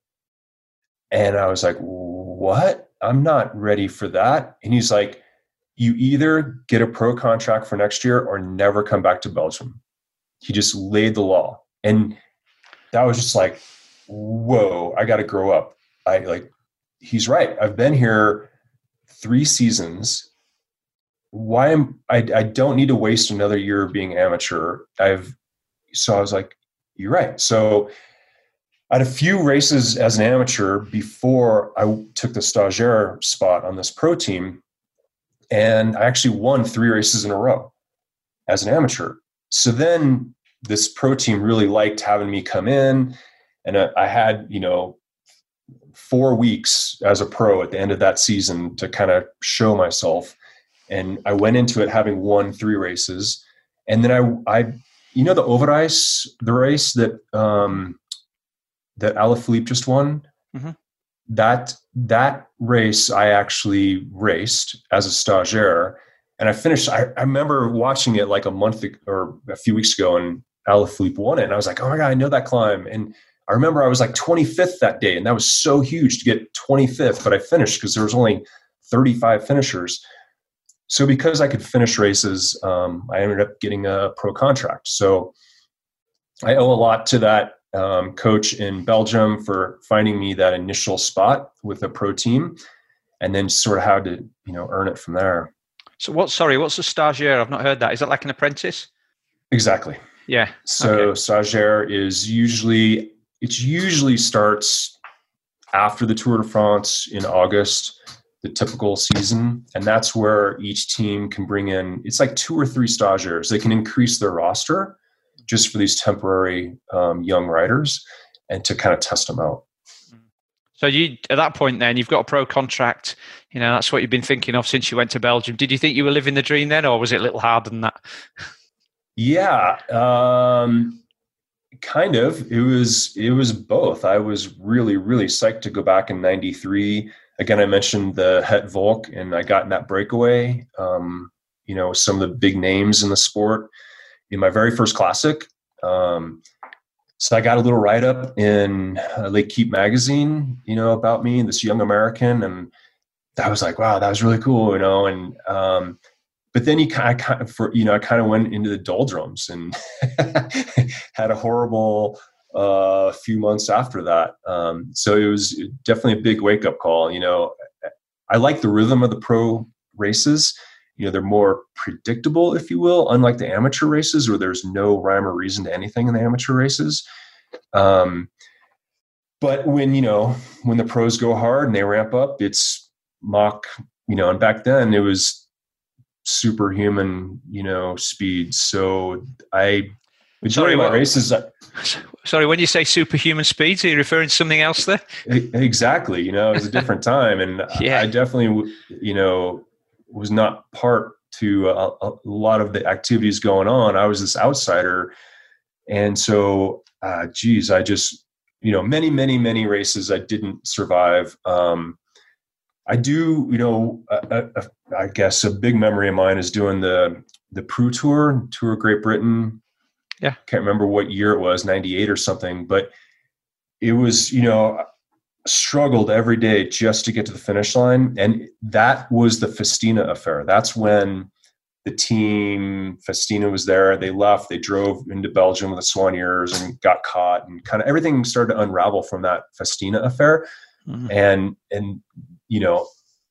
And I was like, what? I'm not ready for that. And he's like, you either get a pro contract for next year or never come back to Belgium. He just laid the law. And that was just like, whoa, I got to grow up. I like, he's right. I've been here three seasons. Why am I, I don't need to waste another year being amateur. I've, so I was like, you're right. So I had a few races as an amateur before I took the stagiaire spot on this pro team. And I actually won three races in a row as an amateur. So then this pro team really liked having me come in. And I had, you know, four weeks as a pro at the end of that season to kind of show myself. And I went into it having won three races. And then I, I you know, the Overijs, the race that, um, that Alaphilippe just won, mm-hmm. that that race I actually raced as a stagiaire, and I finished. I, I remember watching it like a month or a few weeks ago, and Alaphilippe won it, and I was like, "Oh my god, I know that climb!" And I remember I was like twenty-fifth that day, and that was so huge to get twenty-fifth. But I finished because there was only thirty-five finishers. So because I could finish races, um, I ended up getting a pro contract. So I owe a lot to that Um, coach in Belgium for finding me that initial spot with a pro team, and then sort of how to, you know, earn it from there.
So what, sorry, what's a stagiaire? I've not heard that. Is that like an apprentice?
Exactly.
Yeah.
So okay. Stagiaire is usually, it usually starts after the Tour de France in August, the typical season. And that's where each team can bring in, it's like two or three stagiaires. They can increase their roster just for these temporary um, young riders and to kind of test them out.
So you, at that point then, you've got a pro contract. You know, that's what you've been thinking of since you went to Belgium. Did you think you were living the dream then, or was it a little harder than that?
Yeah, um, kind of. It was, it was both. I was really, really psyched to go back in ninety-three. Again, I mentioned the Het Volk, and I got in that breakaway, um, you know, some of the big names in the sport in my very first classic. Um, So I got a little write-up in uh, L'Equipe magazine, you know, about me, this young American, and I was like, wow, that was really cool, you know. And um, but then you kind of, for you know, I kind of went into the doldrums and had a horrible uh, few months after that. Um, so it was definitely a big wake-up call. You know, I like the rhythm of the pro races. You know, they're more predictable, if you will, unlike the amateur races where there's no rhyme or reason to anything in the amateur races. Um, but when, you know, when the pros go hard and they ramp up, it's Mach, you know, and back then it was superhuman, you know, speed. So I, majority of my races. I,
Sorry, when you say superhuman speeds, are you referring to something else there?
Exactly. You know, it was a different time. And yeah. I definitely, you know, was not part to a, a lot of the activities going on. I was this outsider. And so, uh, geez, I just, you know, many, many, many races I didn't survive. Um, I do, you know, a, a, I guess a big memory of mine is doing the, the Pro Tour, Tour of Great Britain.
Yeah.
Can't remember what year it was, ninety-eight or something, but it was, you know, struggled every day just to get to the finish line. And that was the Festina affair. That's when the team, Festina was there. They left, they drove into Belgium with the Soigneurs and got caught, and kind of everything started to unravel from that Festina affair. Mm-hmm. And, and, you know,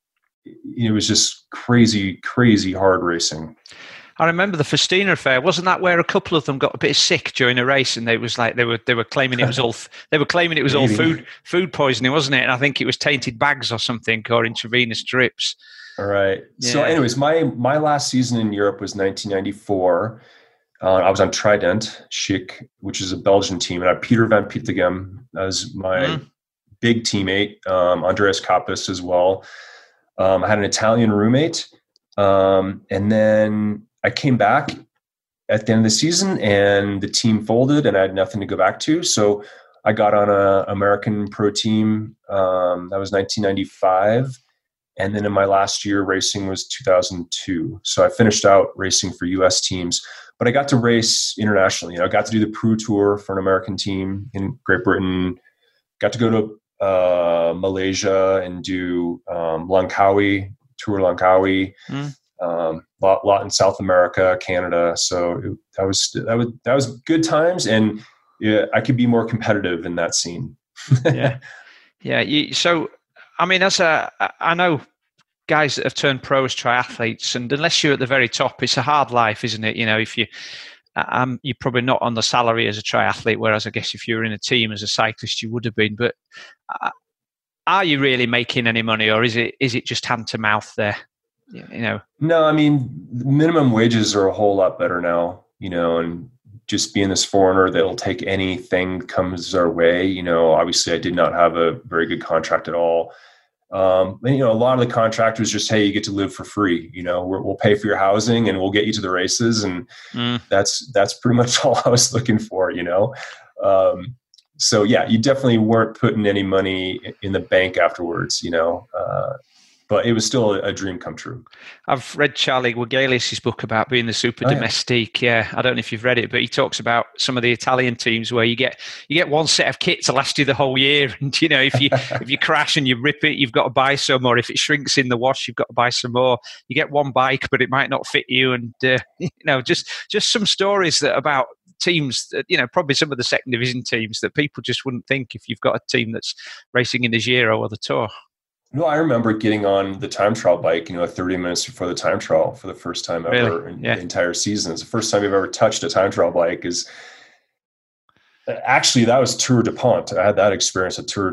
it was just crazy, crazy hard racing.
I remember the Festina affair. Wasn't that where a couple of them got a bit sick during a race, and they was like they were they were claiming it was all they were claiming it was all food food poisoning, wasn't it? And I think it was tainted bags or something, or intravenous drips.
All right. Yeah. So, anyways, my my last season in Europe was nineteen ninety-four. Uh, I was on Trident Schick, which is a Belgian team, and I had Peter van Pietegem as my mm. big teammate. Um, Andreas Kappas as well. Um, I had an Italian roommate, um, and then I came back at the end of the season and the team folded and I had nothing to go back to. So I got on a American pro team. Um, that was nineteen ninety-five. And then in my last year racing was two thousand two. So I finished out racing for U S teams, but I got to race internationally. You know, I got to do the Pro Tour for an American team in Great Britain, got to go to uh, Malaysia and do um, Langkawi, Tour Langkawi. Mm. Um, lot, lot in South America, Canada. So it, that was, that was, that was good times. And yeah, I could be more competitive in that scene.
yeah. Yeah. You, so, I mean, as a, I know guys that have turned pro as triathletes, and unless you're at the very top, it's a hard life, isn't it? You know, if you, um, you're probably not on the salary as a triathlete, whereas I guess if you were in a team as a cyclist, you would have been, but uh, are you really making any money, or is it, is it just hand to mouth there? You know,
no, I mean, minimum wages are a whole lot better now, you know, and just being this foreigner that'll take anything comes our way. You know, obviously I did not have a very good contract at all. Um, and, you know, a lot of the contract was just, hey, you get to live for free. You know, we're, we'll pay for your housing and we'll get you to the races. And mm. that's, that's pretty much all I was looking for, you know? Um, so yeah, you definitely weren't putting any money in the bank afterwards, you know, uh, but it was still a, a dream come true.
I've read Charlie Wegelius' book about being the super oh, domestique. Yeah. yeah, I don't know if you've read it, but he talks about some of the Italian teams where you get you get one set of kit to last you the whole year, and you know if you if you crash and you rip it, you've got to buy some, or if it shrinks in the wash, you've got to buy some more. You get one bike, but it might not fit you, and uh, you know just just some stories that about teams that, you know, probably some of the second division teams that people just wouldn't think if you've got a team that's racing in the Giro or the Tour.
No, I remember getting on the time trial bike, you know, thirty minutes before the time trial for the first time ever
really?
in
yeah.
the entire season. It's the first time you've ever touched a time trial bike. Is actually, that was Tour de Pont. I had that experience at Tour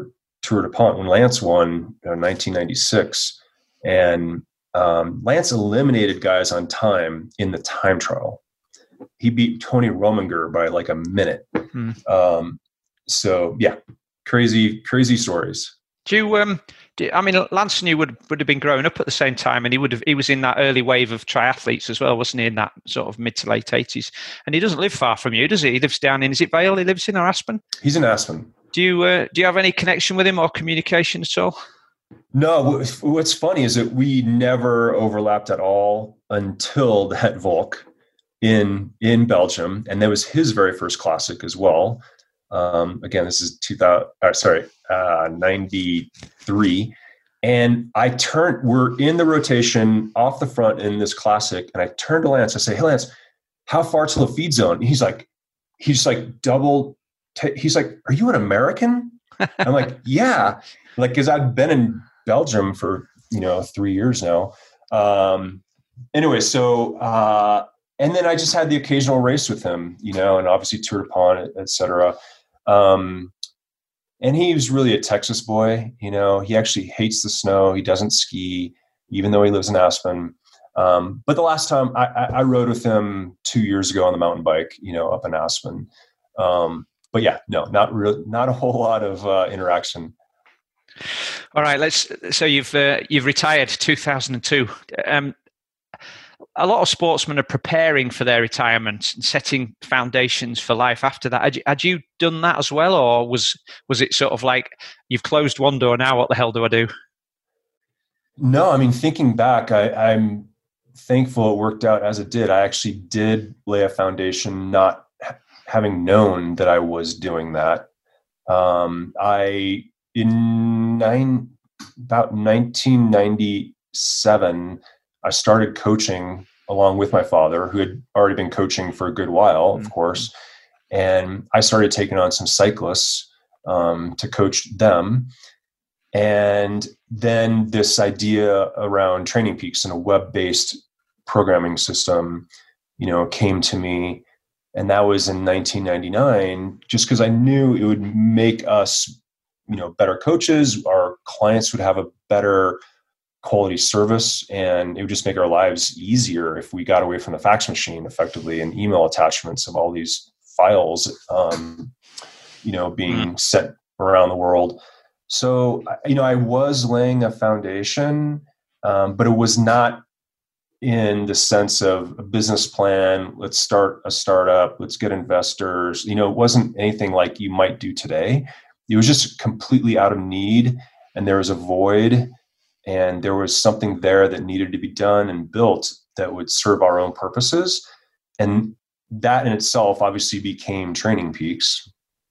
Tour DuPont when Lance won in nineteen ninety-six. And um, Lance eliminated guys on time in the time trial. He beat Tony Rominger by like a minute. Hmm. Um, so yeah, crazy, crazy stories.
Do you, um, do, I mean, Lance knew would would have been growing up at the same time, and he would have. He was in that early wave of triathletes as well, wasn't he? In that sort of mid to late eighties, and he doesn't live far from you, does he? He lives down in. Is it Vale? He lives in, or Aspen?
He's in Aspen.
Do you uh, do you have any connection with him or communication at all?
No. What's funny is that we never overlapped at all until the Het Volk in in Belgium, and that was his very first classic as well. Um, again, this is two thousand. Uh, sorry, uh, ninety-three, and I turned. We're in the rotation off the front in this classic, and I turned to Lance. I say, "Hey, Lance, how far to the feed zone?" And he's like, he's like double. T- he's like, "Are you an American?" I'm like, "Yeah," like because I've been in Belgium for you know three years now. Um, anyway, so. Uh, And then I just had the occasional race with him, you know, and obviously Tour DuPont, et cetera. Um, and he was really a Texas boy, you know. He actually hates the snow. He doesn't ski, even though he lives in Aspen. Um, but the last time I, I, I rode with him two years ago on the mountain bike, you know, up in Aspen. Um, but yeah, no, not real, not a whole lot of uh, interaction.
All right, let's. So you've uh, you've retired two thousand two. Um, A lot of sportsmen are preparing for their retirement and setting foundations for life after that. Had you, had you done that as well, or was was it sort of like you've closed one door now? What the hell do I do?
No, I mean, thinking back, I, I'm thankful it worked out as it did. I actually did lay a foundation, not having known that I was doing that. Um, I in nine about nineteen ninety-seven. I started coaching along with my father, who had already been coaching for a good while, of mm-hmm. course. And I started taking on some cyclists um, to coach them. And then this idea around Training Peaks and a web-based programming system, you know, came to me. And that was in nineteen ninety-nine, just because I knew it would make us, you know, better coaches. Our clients would have a better quality service, and it would just make our lives easier if we got away from the fax machine effectively and email attachments of all these files, um, you know, being sent around the world. So, you know, I was laying a foundation, um, but it was not in the sense of a business plan. Let's start a startup. Let's get investors. You know, it wasn't anything like you might do today. It was just completely out of need, and there was a void. And there was something there that needed to be done and built that would serve our own purposes. And that in itself obviously became Training Peaks.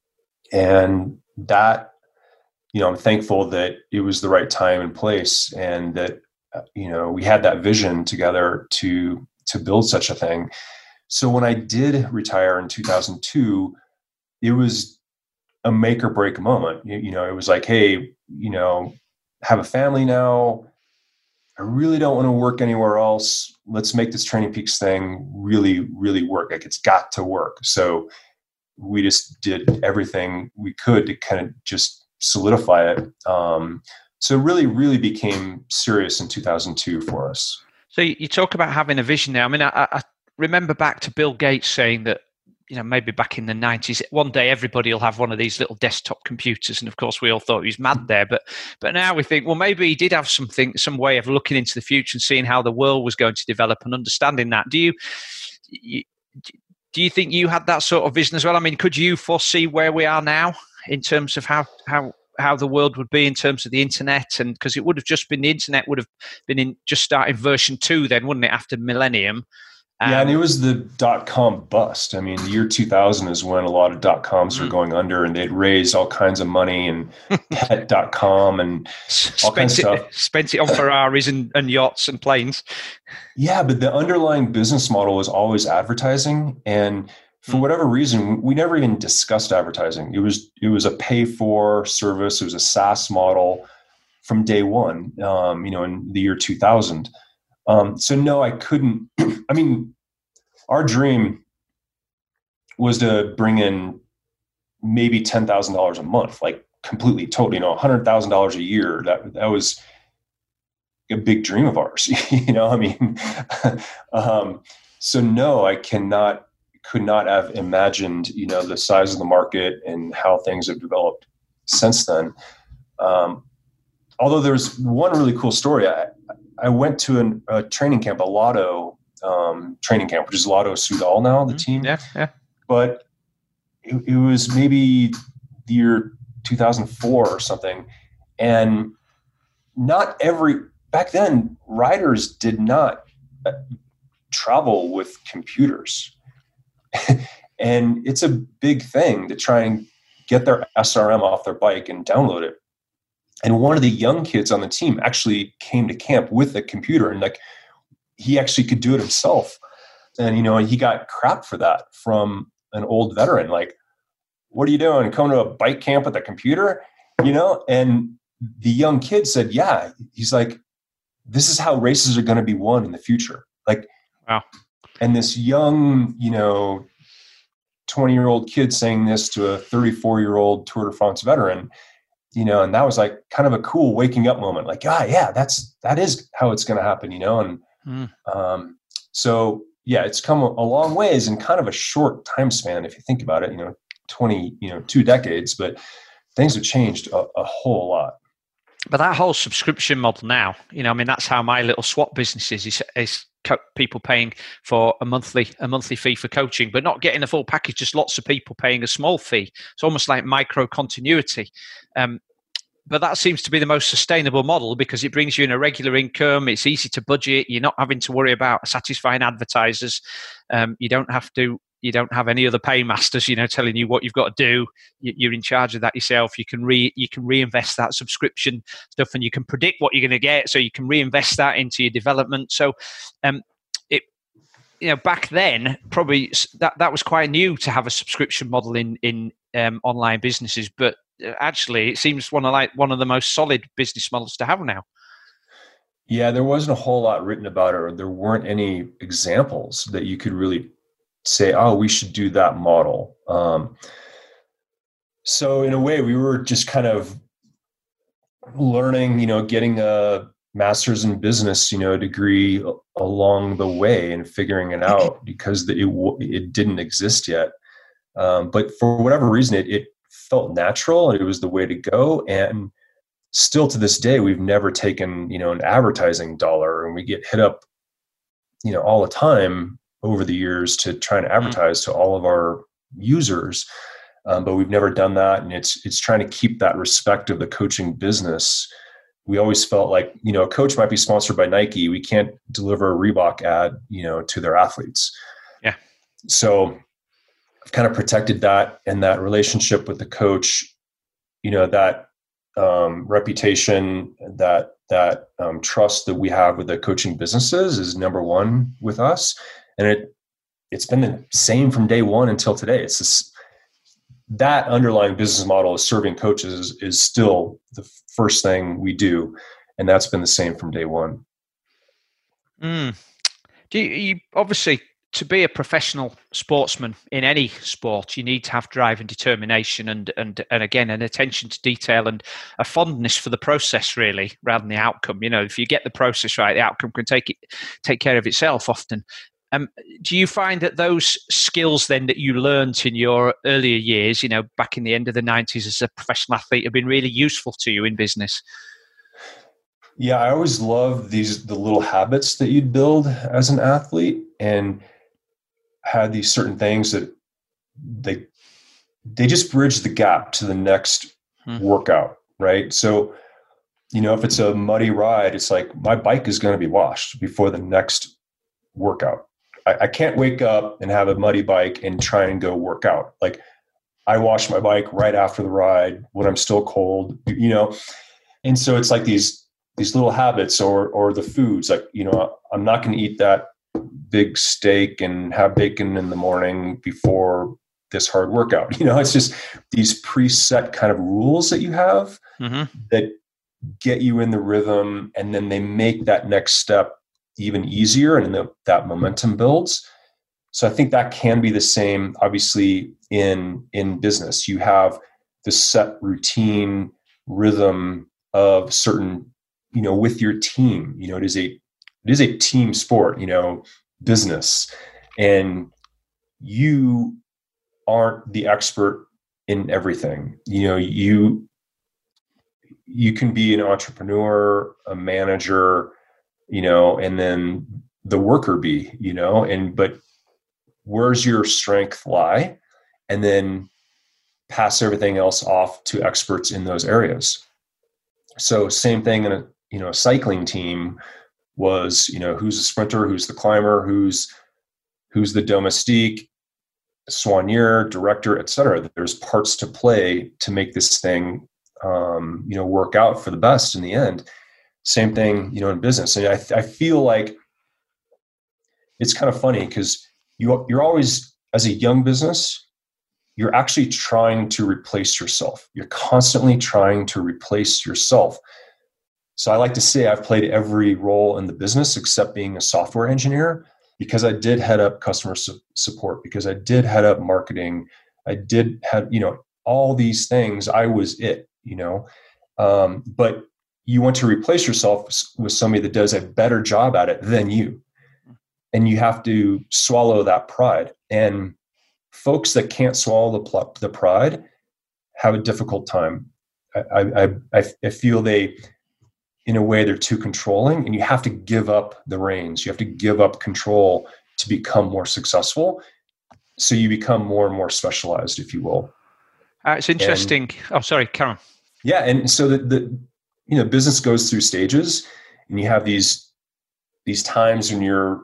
And that, you know, I'm thankful that it was the right time and place, and that, you know, we had that vision together to, to build such a thing. So when I did retire in two thousand two, it was a make or break moment. You, you know, it was like, hey, you know, have a family now. I really don't want to work anywhere else. Let's make this Training Peaks thing really, really work. Like, it's got to work. So we just did everything we could to kind of just solidify it. Um, so it really, really became serious in two thousand two for us.
So you talk about having a vision now. I mean, I, I remember back to Bill Gates saying that, you know, maybe back in the nineties, one day everybody will have one of these little desktop computers. And of course, we all thought he was mad there. But but now we think, well, maybe he did have something, some way of looking into the future and seeing how the world was going to develop and understanding that. Do you, you do you think you had that sort of vision as well? I mean, could you foresee where we are now in terms of how how how the world would be in terms of the internet? And because it would have just been, the internet would have been in just starting version two then, wouldn't it, after millennium?
Yeah, and it was the dot-com bust. I mean, the year two thousand is when a lot of dot-coms were going under, and they'd raised all kinds of money, and pet dot com and all
spent
kinds
it,
of stuff.
Spent it on Ferraris and, and yachts and planes.
Yeah, but the underlying business model was always advertising. And for mm. whatever reason, we never even discussed advertising. It was it was a pay-for service. It was a SaaS model from day one, um, you know, in the year two thousand. Um, so no, I couldn't. I mean, our dream was to bring in maybe ten thousand dollars a month. Like, completely, totally, you know, one hundred thousand dollars a year. That that was a big dream of ours. you know, I mean, um, so no, I cannot, could not have imagined, you know, the size of the market and how things have developed since then. Um, although there's one really cool story. I, I went to an, a training camp, a Lotto um, training camp, which is Lotto Soudal now, the team.
Yeah, yeah.
But it, it was maybe the year two thousand four or something. And not every, back then, riders did not uh, travel with computers. And it's a big thing to try and get their S R M off their bike and download it. And one of the young kids on the team actually came to camp with a computer, and like he actually could do it himself. And, you know, he got crap for that from an old veteran. Like, what are you doing? Coming to a bike camp with a computer, you know? And the young kid said, yeah, he's like, this is how races are going to be won in the future. Like,
wow.
And this young, you know, twenty year old kid saying this to a thirty-four year old Tour de France veteran, you know, and that was like kind of a cool waking up moment. Like, ah, yeah, that's, that is how it's going to happen, you know? And, mm. um, so yeah, it's come a, a long ways in kind of a short time span. If you think about it, you know, twenty, you know, two decades, but things have changed a, a whole lot.
But that whole subscription model now, you know, I mean, that's how my little swap business is, is, is co- people paying for a monthly a monthly fee for coaching, but not getting the full package, just lots of people paying a small fee. It's almost like micro continuity. Um, but that seems to be the most sustainable model because it brings you in a regular income. It's easy to budget. You're not having to worry about satisfying advertisers. Um, you don't have to You don't have any other paymasters, you know, telling you what you've got to do. You're in charge of that yourself. You can re you can reinvest that subscription stuff, and you can predict what you're going to get, so you can reinvest that into your development. So, um, it you know back then probably that that was quite new to have a subscription model in in um, online businesses, but actually it seems one of like one of the most solid business models to have now.
Yeah, there wasn't a whole lot written about it, or there weren't any examples that you could really say, oh, we should do that model. Um, so in a way, we were just kind of learning, you know, getting a master's in business, you know, degree along the way and figuring it out because it it didn't exist yet. Um, but for whatever reason, it, it felt natural and it was the way to go. And still to this day, we've never taken, you know, an advertising dollar, and we get hit up, you know, all the time over the years to try and advertise to all of our users. Um, but we've never done that. And it's, it's trying to keep that respect of the coaching business. We always felt like, you know, a coach might be sponsored by Nike. We can't deliver a Reebok ad, you know, to their athletes.
Yeah.
So I've kind of protected that and that relationship with the coach, you know, that um, reputation, that, that um, trust that we have with the coaching businesses is number one with us. And it, it's been the same from day one until today. It's just, that underlying business model of serving coaches is, is still the first thing we do. And that's been the same from day one.
Mm. Do you, you obviously, to be a professional sportsman in any sport, you need to have drive and determination and, and, and again, an attention to detail and a fondness for the process, really, rather than the outcome. You know, if you get the process right, the outcome can take it, take care of itself often. Um, do you find that those skills then that you learned in your earlier years, you know, back in the end of the nineties as a professional athlete, have been really useful to you in business?
Yeah, I always loved these, the little habits that you'd build as an athlete, and had these certain things that they, they just bridge the gap to the next hmm. workout, right? So, you know, if it's a muddy ride, it's like my bike is going to be washed before the next workout. I, I can't wake up and have a muddy bike and try and go work out. Like, I wash my bike right after the ride when I'm still cold, you know? And so it's like these, these little habits, or, or the foods, like, you know, I'm not going to eat that big steak and have bacon in the morning before this hard workout. You know, it's just these preset kind of rules that you have mm-hmm. that get you in the rhythm, and then they make that next step even easier, and the, that momentum builds. So I think that can be the same, obviously, in, in business. You have the set routine rhythm of certain, you know, with your team. You know, it is a, it is a team sport, you know, business, and you aren't the expert in everything. You know, you, you can be an entrepreneur, a manager, you know, and then the worker bee, you know, and, but where's your strength lie? And then pass everything else off to experts in those areas. So same thing in a, you know, a cycling team was, you know, who's the sprinter, who's the climber, who's, who's the domestique, soigneur, director, et cetera. There's parts to play to make this thing, um, you know, work out for the best in the end. Same thing, you know, in business. And I, I feel like it's kind of funny because you, you're always, as a young business, you're actually trying to replace yourself. You're constantly trying to replace yourself. So I like to say I've played every role in the business except being a software engineer, because I did head up customer su- support, because I did head up marketing. I did have, you know, all these things. I was it, you know, um, but you want to replace yourself with somebody that does a better job at it than you. And you have to swallow that pride. And folks that can't swallow the pl- the pride have a difficult time. I, I, I feel they, in a way, they're too controlling, and you have to give up the reins. You have to give up control to become more successful. So you become more and more specialized, if you will.
Uh, it's interesting. And, oh, sorry, Karen.
Yeah. And so the, the, you know, business goes through stages, and you have these, these times when you're,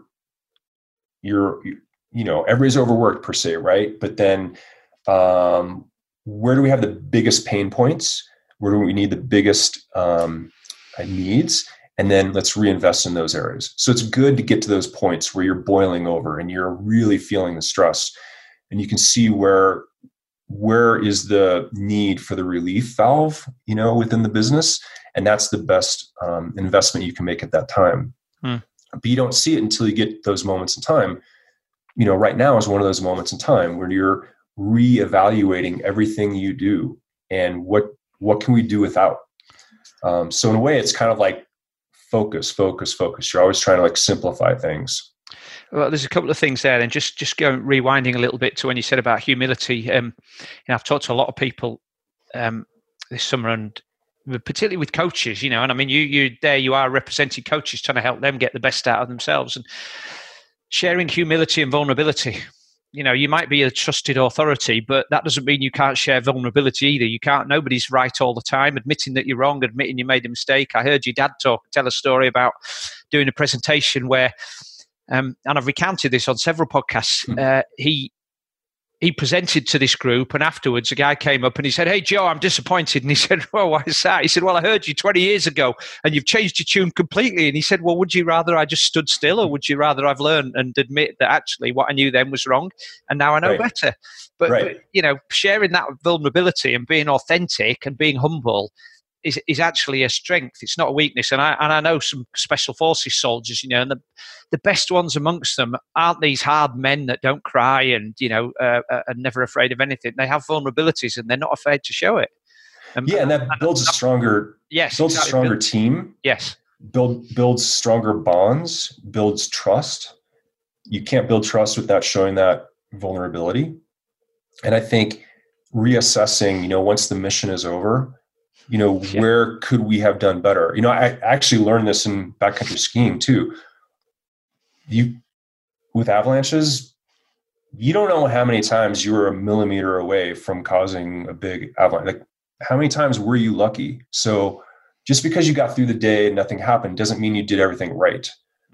you're, you know, everybody's overworked per se, right? But then um, where do we have the biggest pain points? Where do we need the biggest um, needs? And then let's reinvest in those areas. So it's good to get to those points where you're boiling over and you're really feeling the stress, and you can see where, where is the need for the relief valve, you know, within the business. And that's the best um, investment you can make at that time. Hmm. But you don't see it until you get those moments in time. You know, right now is one of those moments in time where you're reevaluating everything you do and what, what can we do without? Um, so in a way, it's kind of like focus, focus, focus. You're always trying to like simplify things.
Well, there's a couple of things there, and just just going rewinding a little bit to when you said about humility. Um, you know, I've talked to a lot of people um, this summer, and particularly with coaches. You know, and I mean, you you there you are representing coaches, trying to help them get the best out of themselves, and sharing humility and vulnerability. You know, you might be a trusted authority, but that doesn't mean you can't share vulnerability either. You can't. Nobody's right all the time. Admitting that you're wrong, admitting you made a mistake. I heard your dad talk, tell a story about doing a presentation where. Um, and I've recounted this on several podcasts. Uh, he he presented to this group, and afterwards a guy came up and he said, "Hey, Joe, I'm disappointed." And he said, "Well, why is that?" He said, "Well, I heard you twenty years ago and you've changed your tune completely." And he said, "Well, would you rather I just stood still, or would you rather I've learned and admit that actually what I knew then was wrong and now I know right. better?" But, right. but, you know, sharing that vulnerability and being authentic and being humble is is actually a strength. It's not a weakness. And I and I know some special forces soldiers, you know, and the, the best ones amongst them aren't these hard men that don't cry and, you know, uh, uh, are never afraid of anything. They have vulnerabilities and they're not afraid to show it.
And, yeah, and that and, builds a stronger, yes, builds exactly. a stronger team.
Yes.
Build builds stronger bonds, builds trust. You can't build trust without showing that vulnerability. And I think reassessing, you know, once the mission is over, you know, yeah. where could we have done better? You know, I actually learned this in backcountry skiing too. You, with avalanches, you don't know how many times you were a millimeter away from causing a big avalanche. Like, how many times were you lucky? So just because you got through the day and nothing happened doesn't mean you did everything right.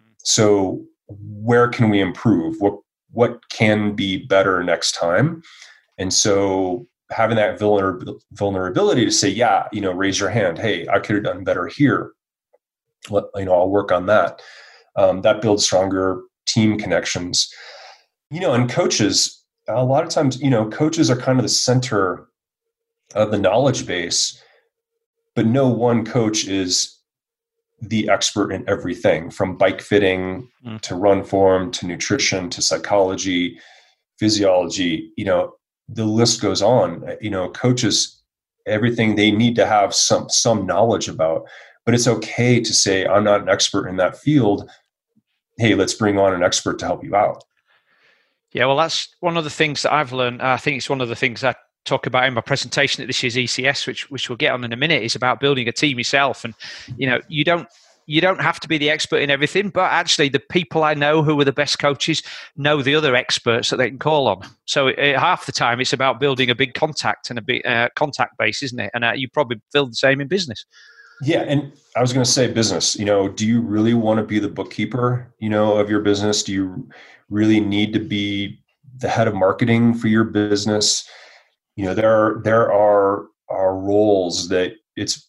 So where can we improve? What, what can be better next time? And so having that vulner- vulnerability to say, yeah, you know, raise your hand. Hey, I could have done better here. Let, you know, I'll work on that. Um, that builds stronger team connections. You know, and coaches, a lot of times, you know, coaches are kind of the center of the knowledge base, but no one coach is the expert in everything, from bike fitting mm. to run form to nutrition to psychology, physiology. You know, the list goes on. You know, coaches everything they need to have some some knowledge about. But it's okay to say, I'm not an expert in that field. Hey, let's bring on an expert to help you out.
Yeah, well, that's one of the things that I've learned. I think it's one of the things I talk about in my presentation at this year's E C S, which which we'll get on in a minute, is about building a team yourself. And you know, you don't you don't have to be the expert in everything, but actually, the people I know who are the best coaches know the other experts that they can call on. So uh, half the time, it's about building a big contact and a big uh, contact base, isn't it? And uh, you probably feel the same in business.
Yeah, and I was going to say business. You know, do you really want to be the bookkeeper, you know, of your business? Do you really need to be the head of marketing for your business? You know, there are, there are, are roles that it's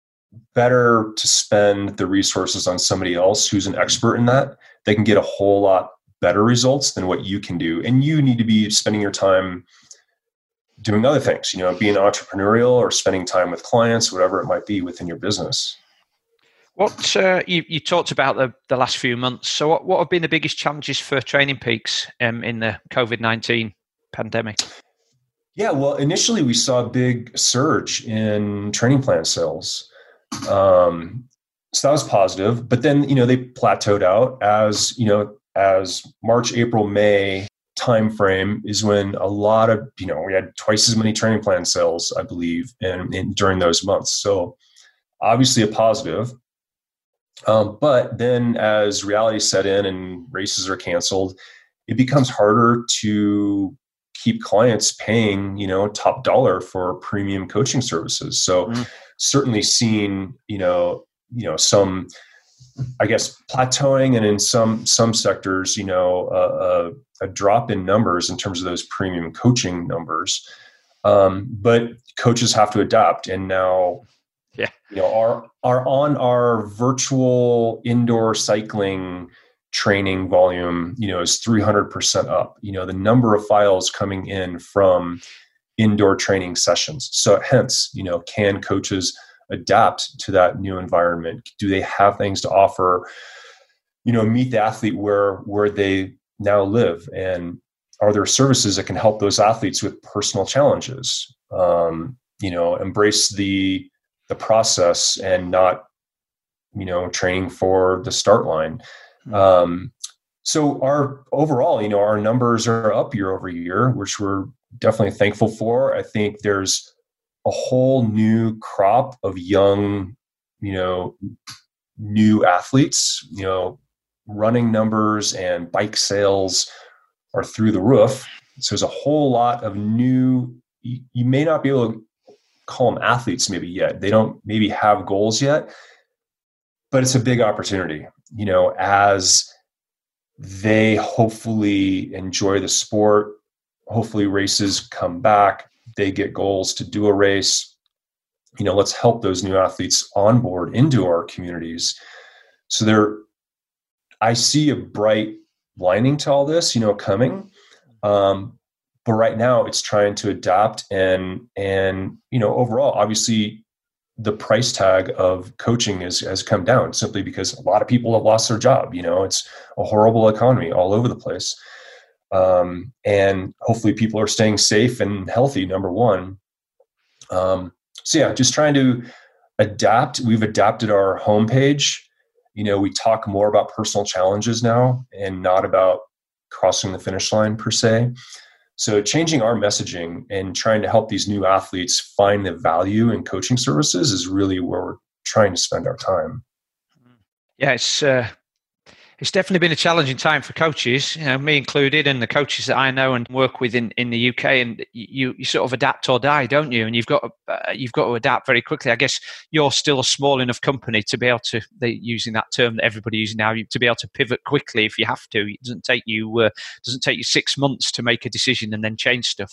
better to spend the resources on somebody else who's an expert in that. They can get a whole lot better results than what you can do. And you need to be spending your time doing other things, you know, being entrepreneurial or spending time with clients, whatever it might be within your business.
What uh, you, you talked about the, the last few months. So what, what have been the biggest challenges for Training Peaks um, in the COVID nineteen pandemic?
Yeah, well, initially we saw a big surge in training plan sales. Um, so that was positive, but then, you know, they plateaued out as, you know, as March, April, May timeframe is when a lot of, you know, we had twice as many training plan sales, I believe, and, and during those months. So obviously a positive. Um, but then as reality set in and races are canceled, it becomes harder to keep clients paying, you know, top dollar for premium coaching services. So mm. certainly seeing, you know, you know, some, I guess, plateauing, and in some, some sectors, you know, uh, a, a drop in numbers in terms of those premium coaching numbers. Um, but coaches have to adapt. And now,
yeah,
you know, our, our on our virtual indoor cycling training volume, you know, is three hundred percent up, you know, the number of files coming in from indoor training sessions. So hence, you know, can coaches adapt to that new environment? Do they have things to offer, you know, meet the athlete where, where they now live? And are there services that can help those athletes with personal challenges? Um, you know, embrace the, the process and not, you know, training for the start line. Um, so our overall, you know, our numbers are up year over year, which we're definitely thankful for. I think there's a whole new crop of young, you know, new athletes, you know, running numbers and bike sales are through the roof. So there's a whole lot of new, you, you may not be able to call them athletes maybe yet. They don't maybe have goals yet, but it's a big opportunity, you know, as they hopefully enjoy the sport, hopefully races come back, they get goals to do a race. You know, let's help those new athletes onboard into our communities. So there, I see a bright lining to all this, you know, coming. Um, but right now it's trying to adapt and, and, you know, overall, obviously the price tag of coaching is, has come down simply because a lot of people have lost their job. You know, it's a horrible economy all over the place. Um, and hopefully people are staying safe and healthy, number one. Um, so yeah, just trying to adapt. We've adapted our homepage. You know, we talk more about personal challenges now and not about crossing the finish line per se. So changing our messaging and trying to help these new athletes find the value in coaching services is really where we're trying to spend our time.
Yeah, it's uh, it's definitely been a challenging time for coaches, you know, me included, and the coaches that I know and work with in, in the U K. And you you sort of adapt or die, don't you? And you've got uh, you've got to adapt very quickly. I guess you're still a small enough company to be able to, they using that term that everybody uses now, to be able to pivot quickly if you have to. It doesn't take you uh, doesn't take you six months to make a decision and then change stuff.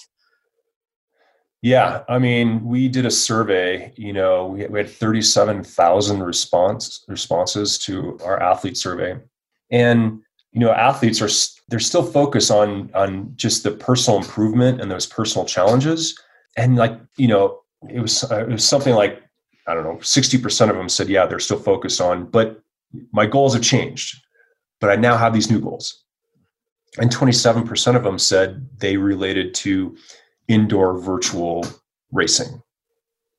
Yeah, I mean, we did a survey. You know, we, we had thirty-seven thousand response responses to our athlete survey. And, you know, athletes are, they're still focused on, on just the personal improvement and those personal challenges. And like, you know, it was, it was something like, I don't know, sixty percent of them said, yeah, they're still focused on, but my goals have changed, but I now have these new goals. And twenty-seven percent of them said they related to indoor virtual racing.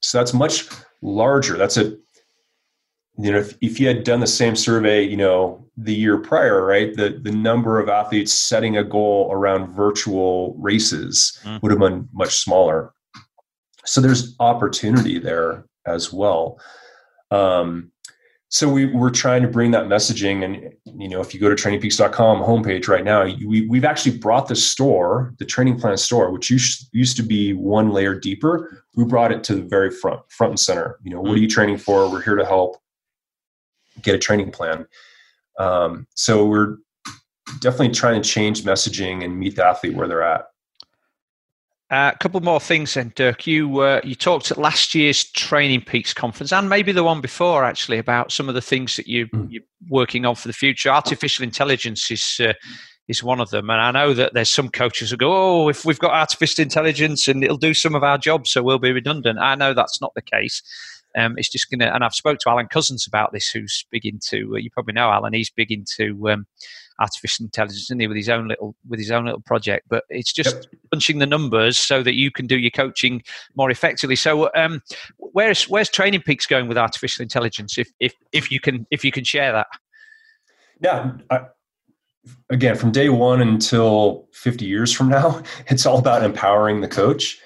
So that's much larger. That's a, you know, if, if you had done the same survey, you know, the year prior, right, the, the number of athletes setting a goal around virtual races mm. would have been much smaller. So there's opportunity there as well. Um, so we, we're trying to bring that messaging. And, you know, if you go to training peaks dot com homepage right now, we, we've actually brought the store, the training plan store, which used, used to be one layer deeper. We brought it to the very front, front and center. You know, what are you training for? We're here to help. Get a training plan. Um, so we're definitely trying to change messaging and meet the athlete where they're at.
Uh, a couple more things then, Dirk. You uh, you talked at last year's Training Peaks conference, and maybe the one before, actually, about some of the things that you, mm. you're working on for the future. Artificial intelligence is uh, is one of them. And I know that there's some coaches who go, oh, if we've got artificial intelligence and it'll do some of our jobs, so we'll be redundant. I know that's not the case. Um, it's just going to, and I've spoke to Alan Cousins about this, who's big into, uh, you probably know Alan, he's big into um, artificial intelligence, isn't he, with his own little, with his own little project. But it's just yep. punching the numbers so that you can do your coaching more effectively. So, um, where's where's Training Peaks going with artificial intelligence? If if if you can if you can share that.
Yeah. I, again, from day one until fifty years from now, it's all about empowering the coach.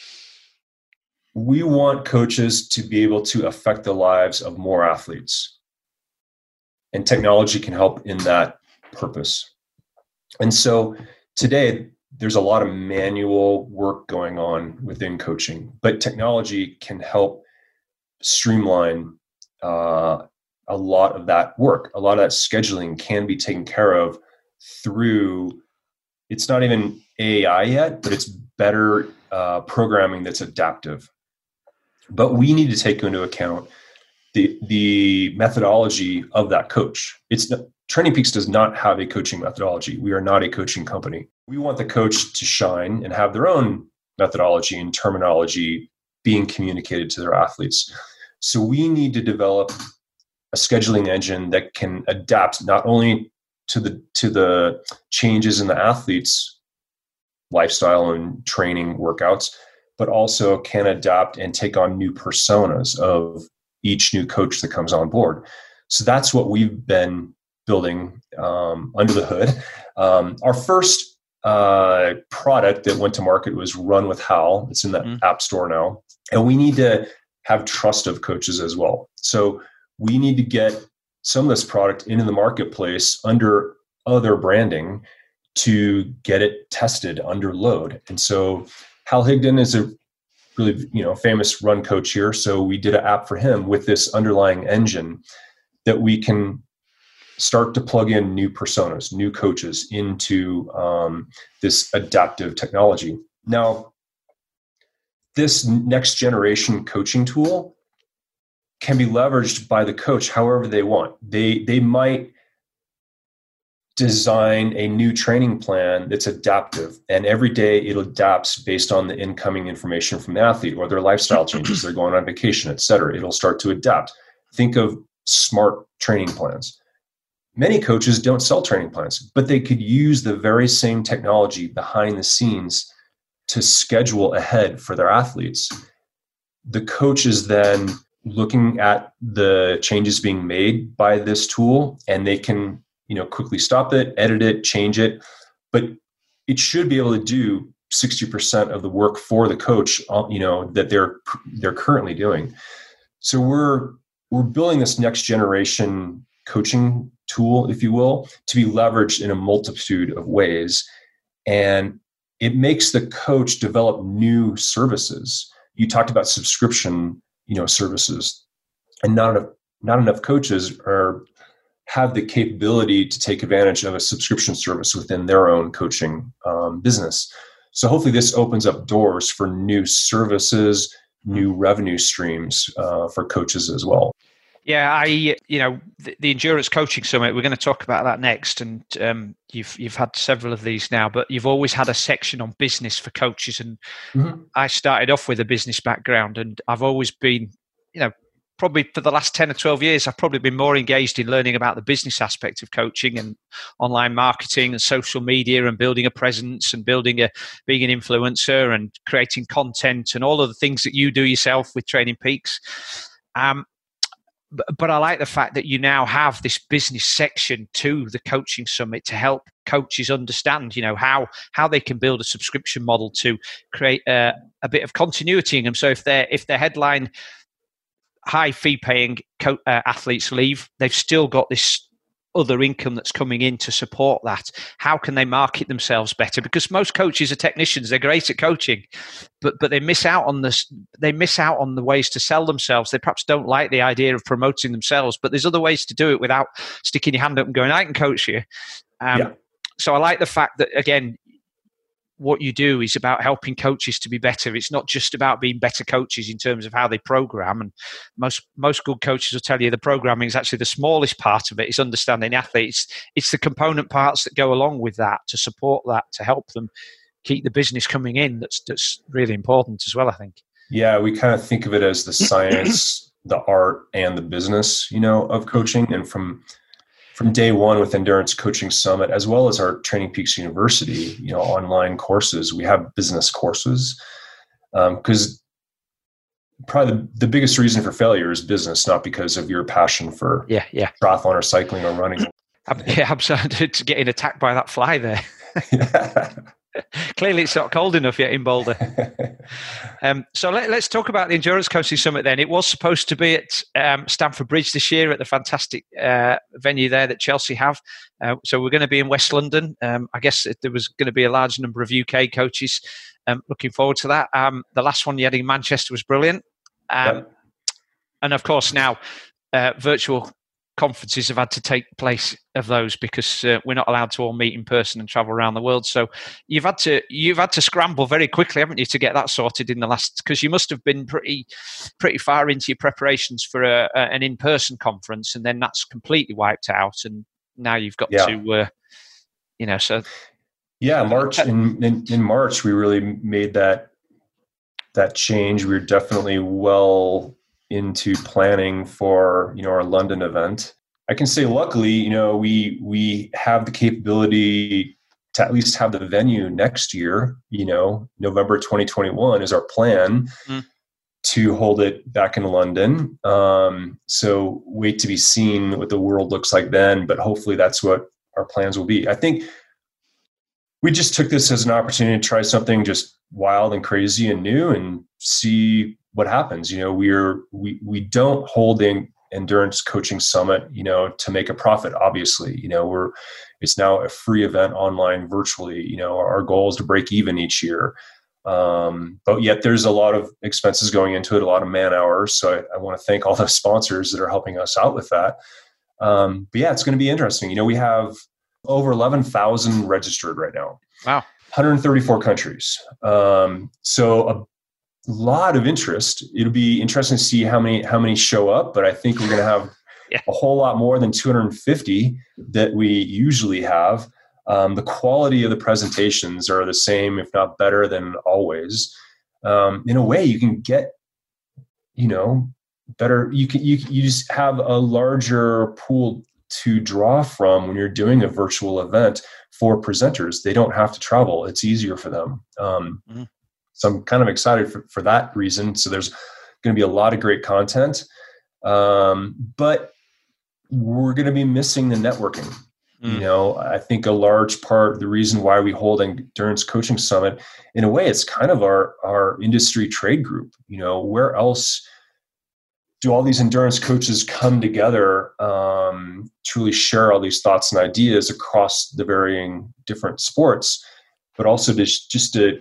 We want coaches to be able to affect the lives of more athletes. And technology can help in that purpose. And so today, there's a lot of manual work going on within coaching, but technology can help streamline uh, a lot of that work. A lot of that scheduling can be taken care of through, it's not even A I yet, but it's better uh, programming that's adaptive. But we need to take into account the the methodology of that coach. It's not, Training Peaks does not have a coaching methodology. We are not a coaching company. We want the coach to shine and have their own methodology and terminology being communicated to their athletes. So we need to develop a scheduling engine that can adapt not only to the to the changes in the athlete's lifestyle and training workouts, but also can adapt and take on new personas of each new coach that comes on board. So that's what we've been building um, under the hood. Um, our first uh, product that went to market was Run with Hal. It's in the mm-hmm. App Store now. And we need to have trust of coaches as well. So we need to get some of this product into the marketplace under other branding to get it tested under load. And so Hal Higdon is a really, you know, famous run coach here. So we did an app for him with this underlying engine that we can start to plug in new personas, new coaches into um, this adaptive technology. Now, this next generation coaching tool can be leveraged by the coach however they want. They they might design a new training plan that's adaptive, and every day it adapts based on the incoming information from the athlete or their lifestyle changes. They're going on vacation, et cetera. It'll start to adapt. Think of smart training plans. Many coaches don't sell training plans, but they could use the very same technology behind the scenes to schedule ahead for their athletes. The coach is then looking at the changes being made by this tool, and they can, you know, quickly stop it, edit it, change it, but it should be able to do sixty percent of the work for the coach, you know, that they're they're currently doing. So we're we're building this next generation coaching tool, if you will, to be leveraged in a multitude of ways, and it makes the coach develop new services. You talked about subscription, you know, services, and not enough not enough coaches are have the capability to take advantage of a subscription service within their own coaching um, business. So hopefully this opens up doors for new services, new revenue streams uh, for coaches as well.
Yeah, I, you know, the, the Endurance Coaching Summit, we're going to talk about that next. And um, you've you've had several of these now, but you've always had a section on business for coaches. And mm-hmm. I started off with a business background, and I've always been, you know, probably for the last ten or twelve years, I've probably been more engaged in learning about the business aspect of coaching and online marketing and social media and building a presence and building a, being an influencer and creating content and all of the things that you do yourself with Training Peaks. Um, but, but I like the fact that you now have this business section to the Coaching Summit to help coaches understand, you know, how, how they can build a subscription model to create a, a bit of continuity in them. So if they're, if their headline high fee paying co- uh, athletes leave, they've still got this other income that's coming in to support that. How can they market themselves better? Because most coaches are technicians, they're great at coaching, but but they miss out on this. They miss out on the ways to sell themselves. They perhaps don't like the idea of promoting themselves, but there's other ways to do it without sticking your hand up and going, "I can coach you." Um, yeah. So I like the fact that, again, what you do is about helping coaches to be better. It's not just about being better coaches in terms of how they program. And most most good coaches will tell you the programming is actually the smallest part of it. It's understanding the athletes. It's the component parts that go along with that to support that, to help them keep the business coming in. That's that's really important as well, I think.
Yeah, we kind of think of it as the science, the art, and the business, you know, of coaching. And from From day one with Endurance Coaching Summit, as well as our Training Peaks University, you know, online courses, we have business courses because um, probably the, the biggest reason for failure is business, not because of your passion for
yeah, yeah.
triathlon or cycling or running.
Yeah, I'm sorry to getting attacked by that fly there.
Yeah.
Clearly, it's not cold enough yet in Boulder. um, so let, let's talk about the Endurance Coaching Summit then. It was supposed to be at um, Stamford Bridge this year at the fantastic uh, venue there that Chelsea have. Uh, so we're going to be in West London. Um, I guess there was going to be a large number of U K coaches. Um, looking forward to that. Um, the last one you had in Manchester was brilliant. Um, yep. And of course now uh, virtual conferences have had to take place of those because uh, we're not allowed to all meet in person and travel around the world. So you've had to you've had to scramble very quickly, haven't you, to get that sorted in the last? Because you must have been pretty pretty far into your preparations for a, a, an in-person conference, and then that's completely wiped out, and now you've got yeah. to, uh, you know, so
yeah, March in, in in March we really made that that change. We were definitely well into planning for, you know, our London event. I can say luckily, you know, we we have the capability to at least have the venue next year. You know, November twenty twenty-one is our plan mm. to hold it back in London. Um, so wait to be seen what the world looks like then, but hopefully that's what our plans will be. I think we just took this as an opportunity to try something just wild and crazy and new and see what happens. You know, we're, we, we don't hold the Endurance Coaching Summit, you know, to make a profit, obviously. You know, we're, it's now a free event online virtually. You know, our goal is to break even each year. Um, but yet there's a lot of expenses going into it, a lot of man hours. So I, I want to thank all the sponsors that are helping us out with that. Um, but yeah, it's going to be interesting. You know, we have over eleven thousand registered right now.
Wow.
one hundred thirty-four countries. Um, so a lot of interest. It'll be interesting to see how many how many show up, but I think we're going to have yeah. a whole lot more than two hundred fifty that we usually have. Um, the quality of the presentations are the same, if not better than always. Um, in a way, you can get, you know, better. You can you you just have a larger pool to draw from when you're doing a virtual event for presenters. They don't have to travel. It's easier for them. Um, mm-hmm. So I'm kind of excited for, for that reason. So there's going to be a lot of great content, um, but we're going to be missing the networking. Mm. You know, I think a large part, the reason why we hold Endurance Coaching Summit, in a way, it's kind of our, our industry trade group. You know, where else do all these endurance coaches come together um, to really share all these thoughts and ideas across the varying different sports, but also just, just to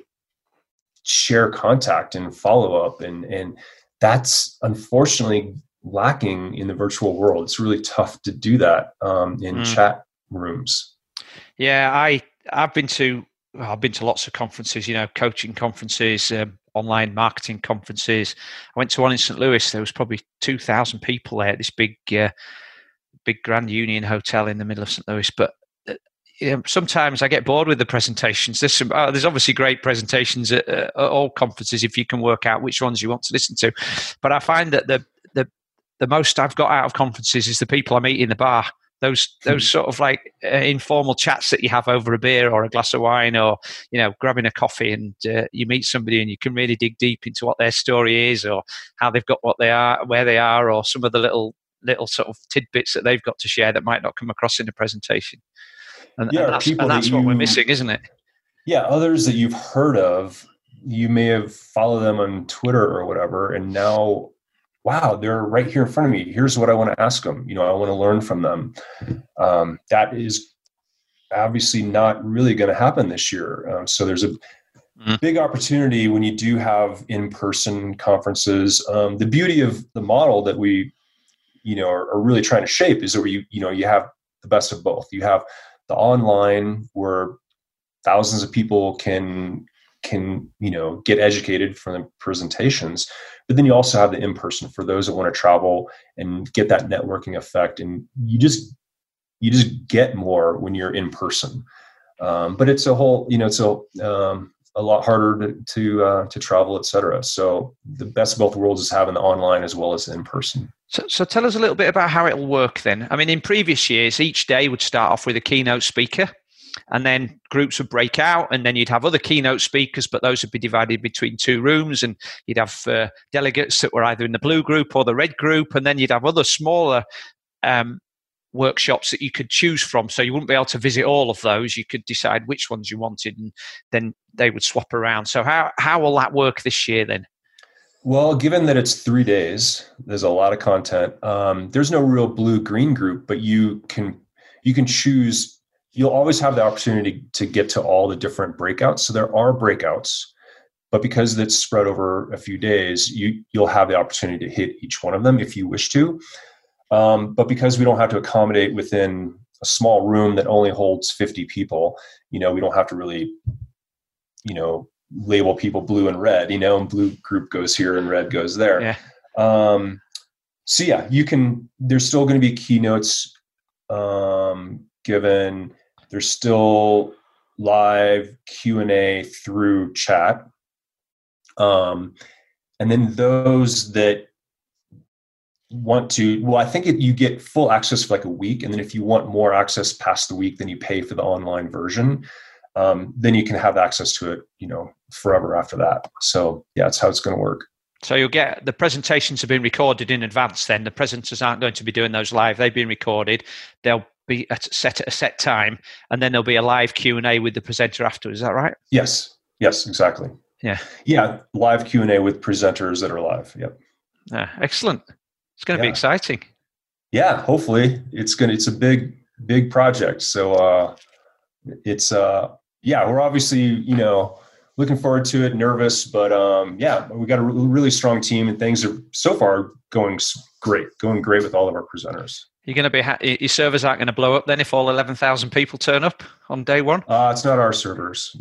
share contact and follow up. And, and that's unfortunately lacking in the virtual world. It's really tough to do that um, in mm. chat rooms.
Yeah, I, I've been to, well, I've been to lots of conferences, you know, coaching conferences, um, online marketing conferences. I went to one in Saint Louis. There was probably two thousand people there at this big, uh, big Grand Union Hotel in the middle of Saint Louis. But uh, you know, sometimes I get bored with the presentations. There's some, uh, there's obviously great presentations at, uh, at all conferences if you can work out which ones you want to listen to. But I find that the the the most I've got out of conferences is the people I meet in the bar. Those those sort of like uh, informal chats that you have over a beer or a glass of wine, or you know, grabbing a coffee, and uh, you meet somebody and you can really dig deep into what their story is, or how they've got what they are, where they are, or some of the little little sort of tidbits that they've got to share that might not come across in a presentation. And,
yeah,
and that's,
people
and that's
that
what
you,
we're missing, isn't it?
Yeah, others that you've heard of, you may have followed them on Twitter or whatever, and now, wow, they're right here in front of me. Here's what I want to ask them. You know, I want to learn from them. Um, that is obviously not really going to happen this year. Um, so there's a mm. big opportunity when you do have in-person conferences. Um, the beauty of the model that we, you know, are, are really trying to shape is that you, you know, you have the best of both. You have the online where thousands of people can can, you know, get educated from the presentations. But then you also have the in-person for those that want to travel and get that networking effect. And you just, you just get more when you're in person. Um, but it's a whole, you know, it's a, um, a lot harder to, to, uh, to travel, et cetera. So the best of both worlds is having the online as well as the in-person.
So, so tell us a little bit about how it'll work then. I mean, in previous years, each day would start off with a keynote speaker, and then groups would break out, and then you'd have other keynote speakers, but those would be divided between two rooms, and you'd have uh, delegates that were either in the blue group or the red group, and then you'd have other smaller um, workshops that you could choose from. So you wouldn't be able to visit all of those. You could decide which ones you wanted, and then they would swap around. So how, how will that work this year then?
Well, given that it's three days, there's a lot of content. Um, there's no real blue-green group, but you can you can choose. You'll always have the opportunity to get to all the different breakouts. So there are breakouts, but because it's spread over a few days, you, you'll have the opportunity to hit each one of them if you wish to. Um, but because we don't have to accommodate within a small room that only holds fifty people, you know, we don't have to really, you know, label people blue and red, you know, and blue group goes here and red goes there.
Yeah.
Um, so yeah, you can, there's still going to be keynotes um, given. There's still live Q and A through chat. Um, and then those that want to, well, I think it, you get full access for like a week. And then if you want more access past the week, then you pay for the online version. Um, then you can have access to it, you know, forever after that. So yeah, that's how it's going to work.
So you'll get, the presentations have been recorded in advance then. The presenters aren't going to be doing those live. They've been recorded. They'll be at set at a set time, and then there'll be a live Q and A with the presenter afterwards. Is that right?
Yes. Yes, exactly.
Yeah.
Yeah. Live Q and A with presenters that are live. Yep.
Yeah, excellent. It's going to
yeah.
be exciting.
Yeah. Hopefully it's going to, it's a big, big project. So, uh, it's, uh, yeah, we're obviously, you know, looking forward to it, nervous, but, um, yeah, we got a really strong team, and things are so far going great, going great with all of our presenters.
You're going to be ha- your servers aren't going to blow up then if all eleven thousand people turn up on day one?
Uh, it's not our servers.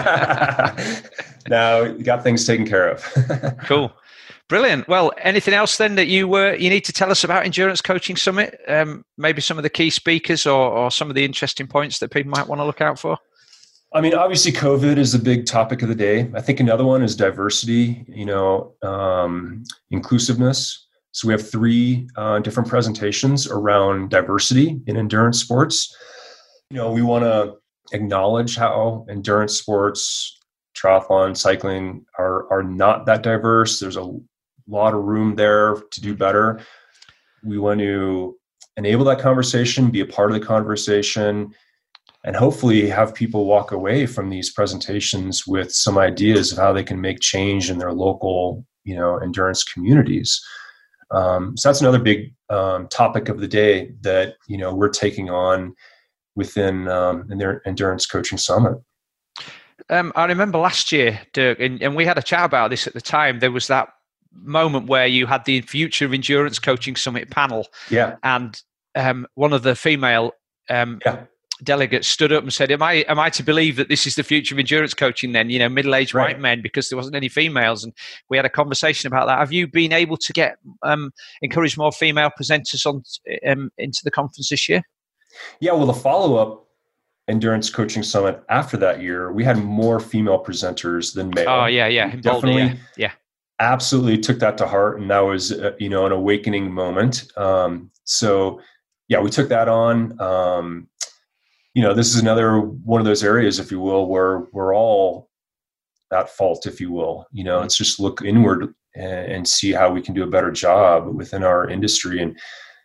No, we got things taken care of.
Cool. Brilliant. Well, anything else then that you uh, you need to tell us about Endurance Coaching Summit? Um, maybe some of the key speakers or, or some of the interesting points that people might want to look out for?
I mean, obviously COVID is a big topic of the day. I think another one is diversity, you know, um, inclusiveness. So we have three uh, different presentations around diversity in endurance sports. You know, we want to acknowledge how endurance sports, triathlon, cycling are are not that diverse. There's a lot of room there to do better. We want to enable that conversation, be a part of the conversation, and hopefully have people walk away from these presentations with some ideas of how they can make change in their local, you know, endurance communities. Um, so that's another big um, topic of the day that, you know, we're taking on within um, in their Endurance Coaching Summit.
Um, I remember last year, Dirk, and, and we had a chat about this at the time. There was that moment where you had the Future of Endurance Coaching Summit panel.
Yeah.
And um, one of the female um,
yeah.
delegates stood up and said, am I am I to believe that this is the future of endurance coaching then, you know, middle-aged
right.
white men, because there wasn't any females? And we had a conversation about that. Have you been able to get um, encourage more female presenters on um, into the conference this year?
Yeah, well, the follow-up Endurance Coaching Summit after that year, we had more female presenters than male.
Oh, yeah, yeah.
Definitely,
Boulder, yeah. yeah.
absolutely took that to heart, and that was uh, you know an awakening moment. Um, so yeah, we took that on. Um, you know, this is another one of those areas, if you will, where we're all at fault, if you will. You know, it's just look inward and, and see how we can do a better job within our industry. And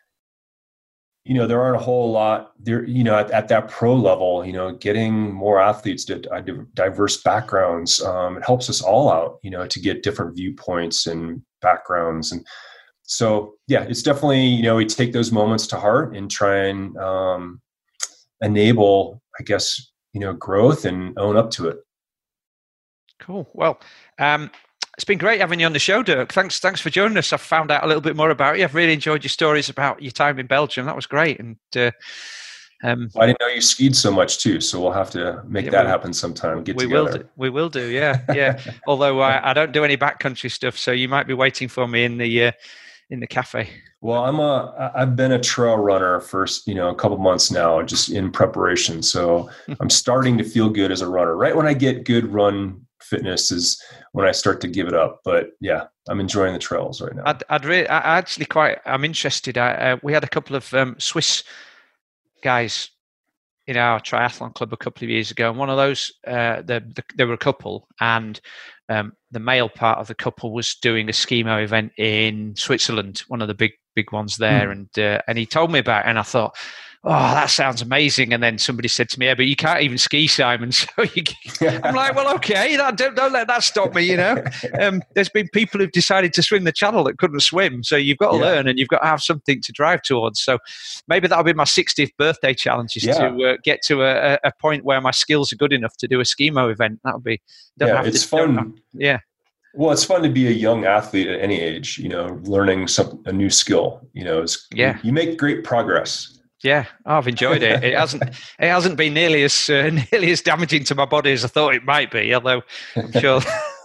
you know, there aren't a whole lot there, you know, at, at that pro level, you know, getting more athletes to uh, diverse backgrounds. Um, it helps us all out, you know, to get different viewpoints and backgrounds. And so, yeah, it's definitely, you know, we take those moments to heart and try and um, enable, I guess, you know, growth and own up to it.
Cool. Well, um, it's been great having you on the show, Dirk. Thanks, thanks for joining us. I've found out a little bit more about you. I've really enjoyed your stories about your time in Belgium. That was great. And uh, um,
I didn't know you skied so much too, so we'll have to make
yeah,
that
we,
happen sometime. Get
we
together.
will do. We will do. Yeah, yeah. Although I, I don't do any backcountry stuff, so you might be waiting for me in the uh, in the cafe.
Well, I'm a I've been a trail runner for you know a couple months now, just in preparation. So I'm starting to feel good as a runner. Right when I get good run fitness is when I start to give it up. But yeah, I'm enjoying the trails right now.
I'd, I'd really, I actually quite, I'm interested. I, uh, we had a couple of um, Swiss guys in our triathlon club a couple of years ago, and one of those, uh, the, the, there were a couple, and um, the male part of the couple was doing a skimo event in Switzerland, one of the big, big ones there, mm. and uh, and he told me about it, and I thought, oh, that sounds amazing. And then somebody said to me, yeah, but you can't even ski, Simon. So you, I'm like, well, okay, that, don't, don't let that stop me, you know. Um, there's been people who've decided to swim the channel that couldn't swim. So you've got to yeah. learn, and you've got to have something to drive towards. So maybe that'll be my sixtieth birthday challenge, is yeah. to uh, get to a, a point where my skills are good enough to do a skimo event. That would be, don't
yeah,
have
it's
to,
fun.
Have, yeah.
Well, it's fun to be a young athlete at any age, you know, learning some, a new skill, you know, it's,
yeah.
you, you make great progress.
Yeah, I've enjoyed it. It hasn't it hasn't been nearly as uh, nearly as damaging to my body as I thought it might be, although I'm sure.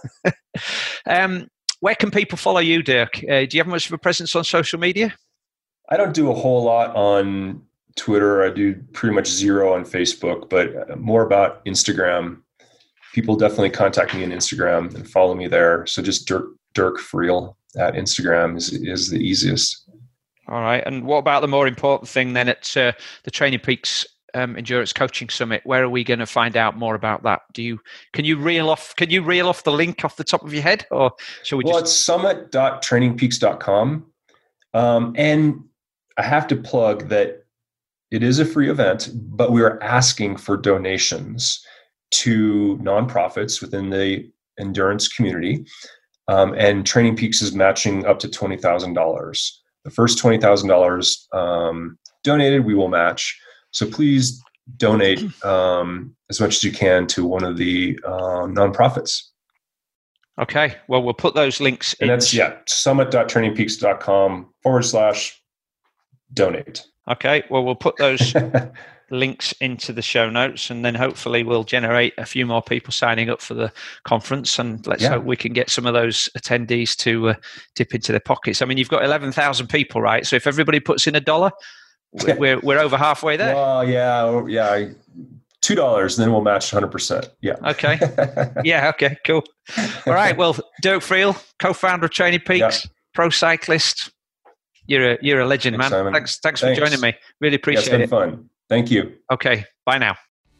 um, where can people follow you, Dirk? Uh, do you have much of a presence on social media?
I don't do a whole lot on Twitter. I do pretty much zero on Facebook, but more about Instagram. People definitely contact me on Instagram and follow me there. So just Dirk, Dirk Friel at Instagram is is the easiest.
All right. And what about the more important thing then at uh, the Training Peaks um, Endurance Coaching Summit? Where are we going to find out more about that? Do you can you reel off can you reel off the link off the top of your head, or shall we?
Well,
just...
it's summit dot training peaks dot com, um, and I have to plug that it is a free event, but we are asking for donations to nonprofits within the endurance community, um, and Training Peaks is matching up to twenty thousand dollars. The first twenty thousand dollars um, donated, we will match. So please donate um, as much as you can to one of the uh, nonprofits.
Okay. Well, we'll put those links
and
in.
that's, yeah, summit dot training peaks dot com forward slash donate.
Okay. Well, we'll put those links into the show notes, and then hopefully we'll generate a few more people signing up for the conference, and let's yeah. hope we can get some of those attendees to uh, dip into their pockets. I mean, you've got eleven thousand people, right? So if everybody puts in a dollar, we're we're over halfway there.
Well, yeah, yeah, two dollars, then we'll match one hundred percent. Yeah.
Okay. Yeah. Okay. Cool. All right. Well, Dirk Friel, co-founder of Training Peaks, yeah. pro cyclist. You're a you're a legend,
thanks,
man.
Simon.
Thanks. Thanks.
Thanks
for joining me. Really appreciate
yeah, it's been
it.
Fun. Thank you.
Okay. Bye now.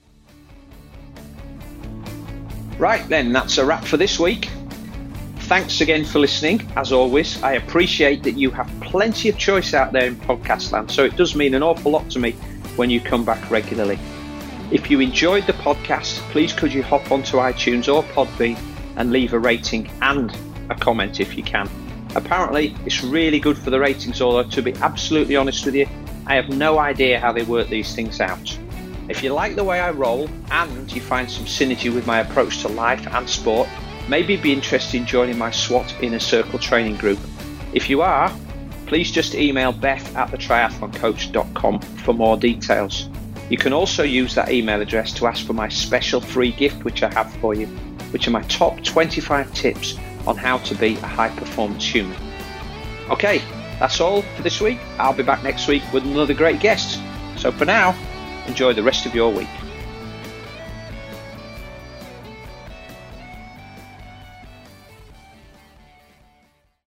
Right then, that's a wrap for this week. Thanks again for listening. As always, I appreciate that you have plenty of choice out there in podcast land, so it does mean an awful lot to me when you come back regularly. If you enjoyed the podcast, please could you hop onto iTunes or Podbean and leave a rating and a comment if you can. Apparently, it's really good for the ratings, although to be absolutely honest with you, I have no idea how they work these things out. If you like the way I roll and you find some synergy with my approach to life and sport, maybe be interested in joining my SWAT Inner Circle training group. If you are, please just email beth at the triathlon coach dot com for more details. You can also use that email address to ask for my special free gift which I have for you, which are my top twenty-five tips on how to be a high-performance human. Okay, that's all for this week. I'll be back next week with another great guest. So for now, enjoy the rest of your week.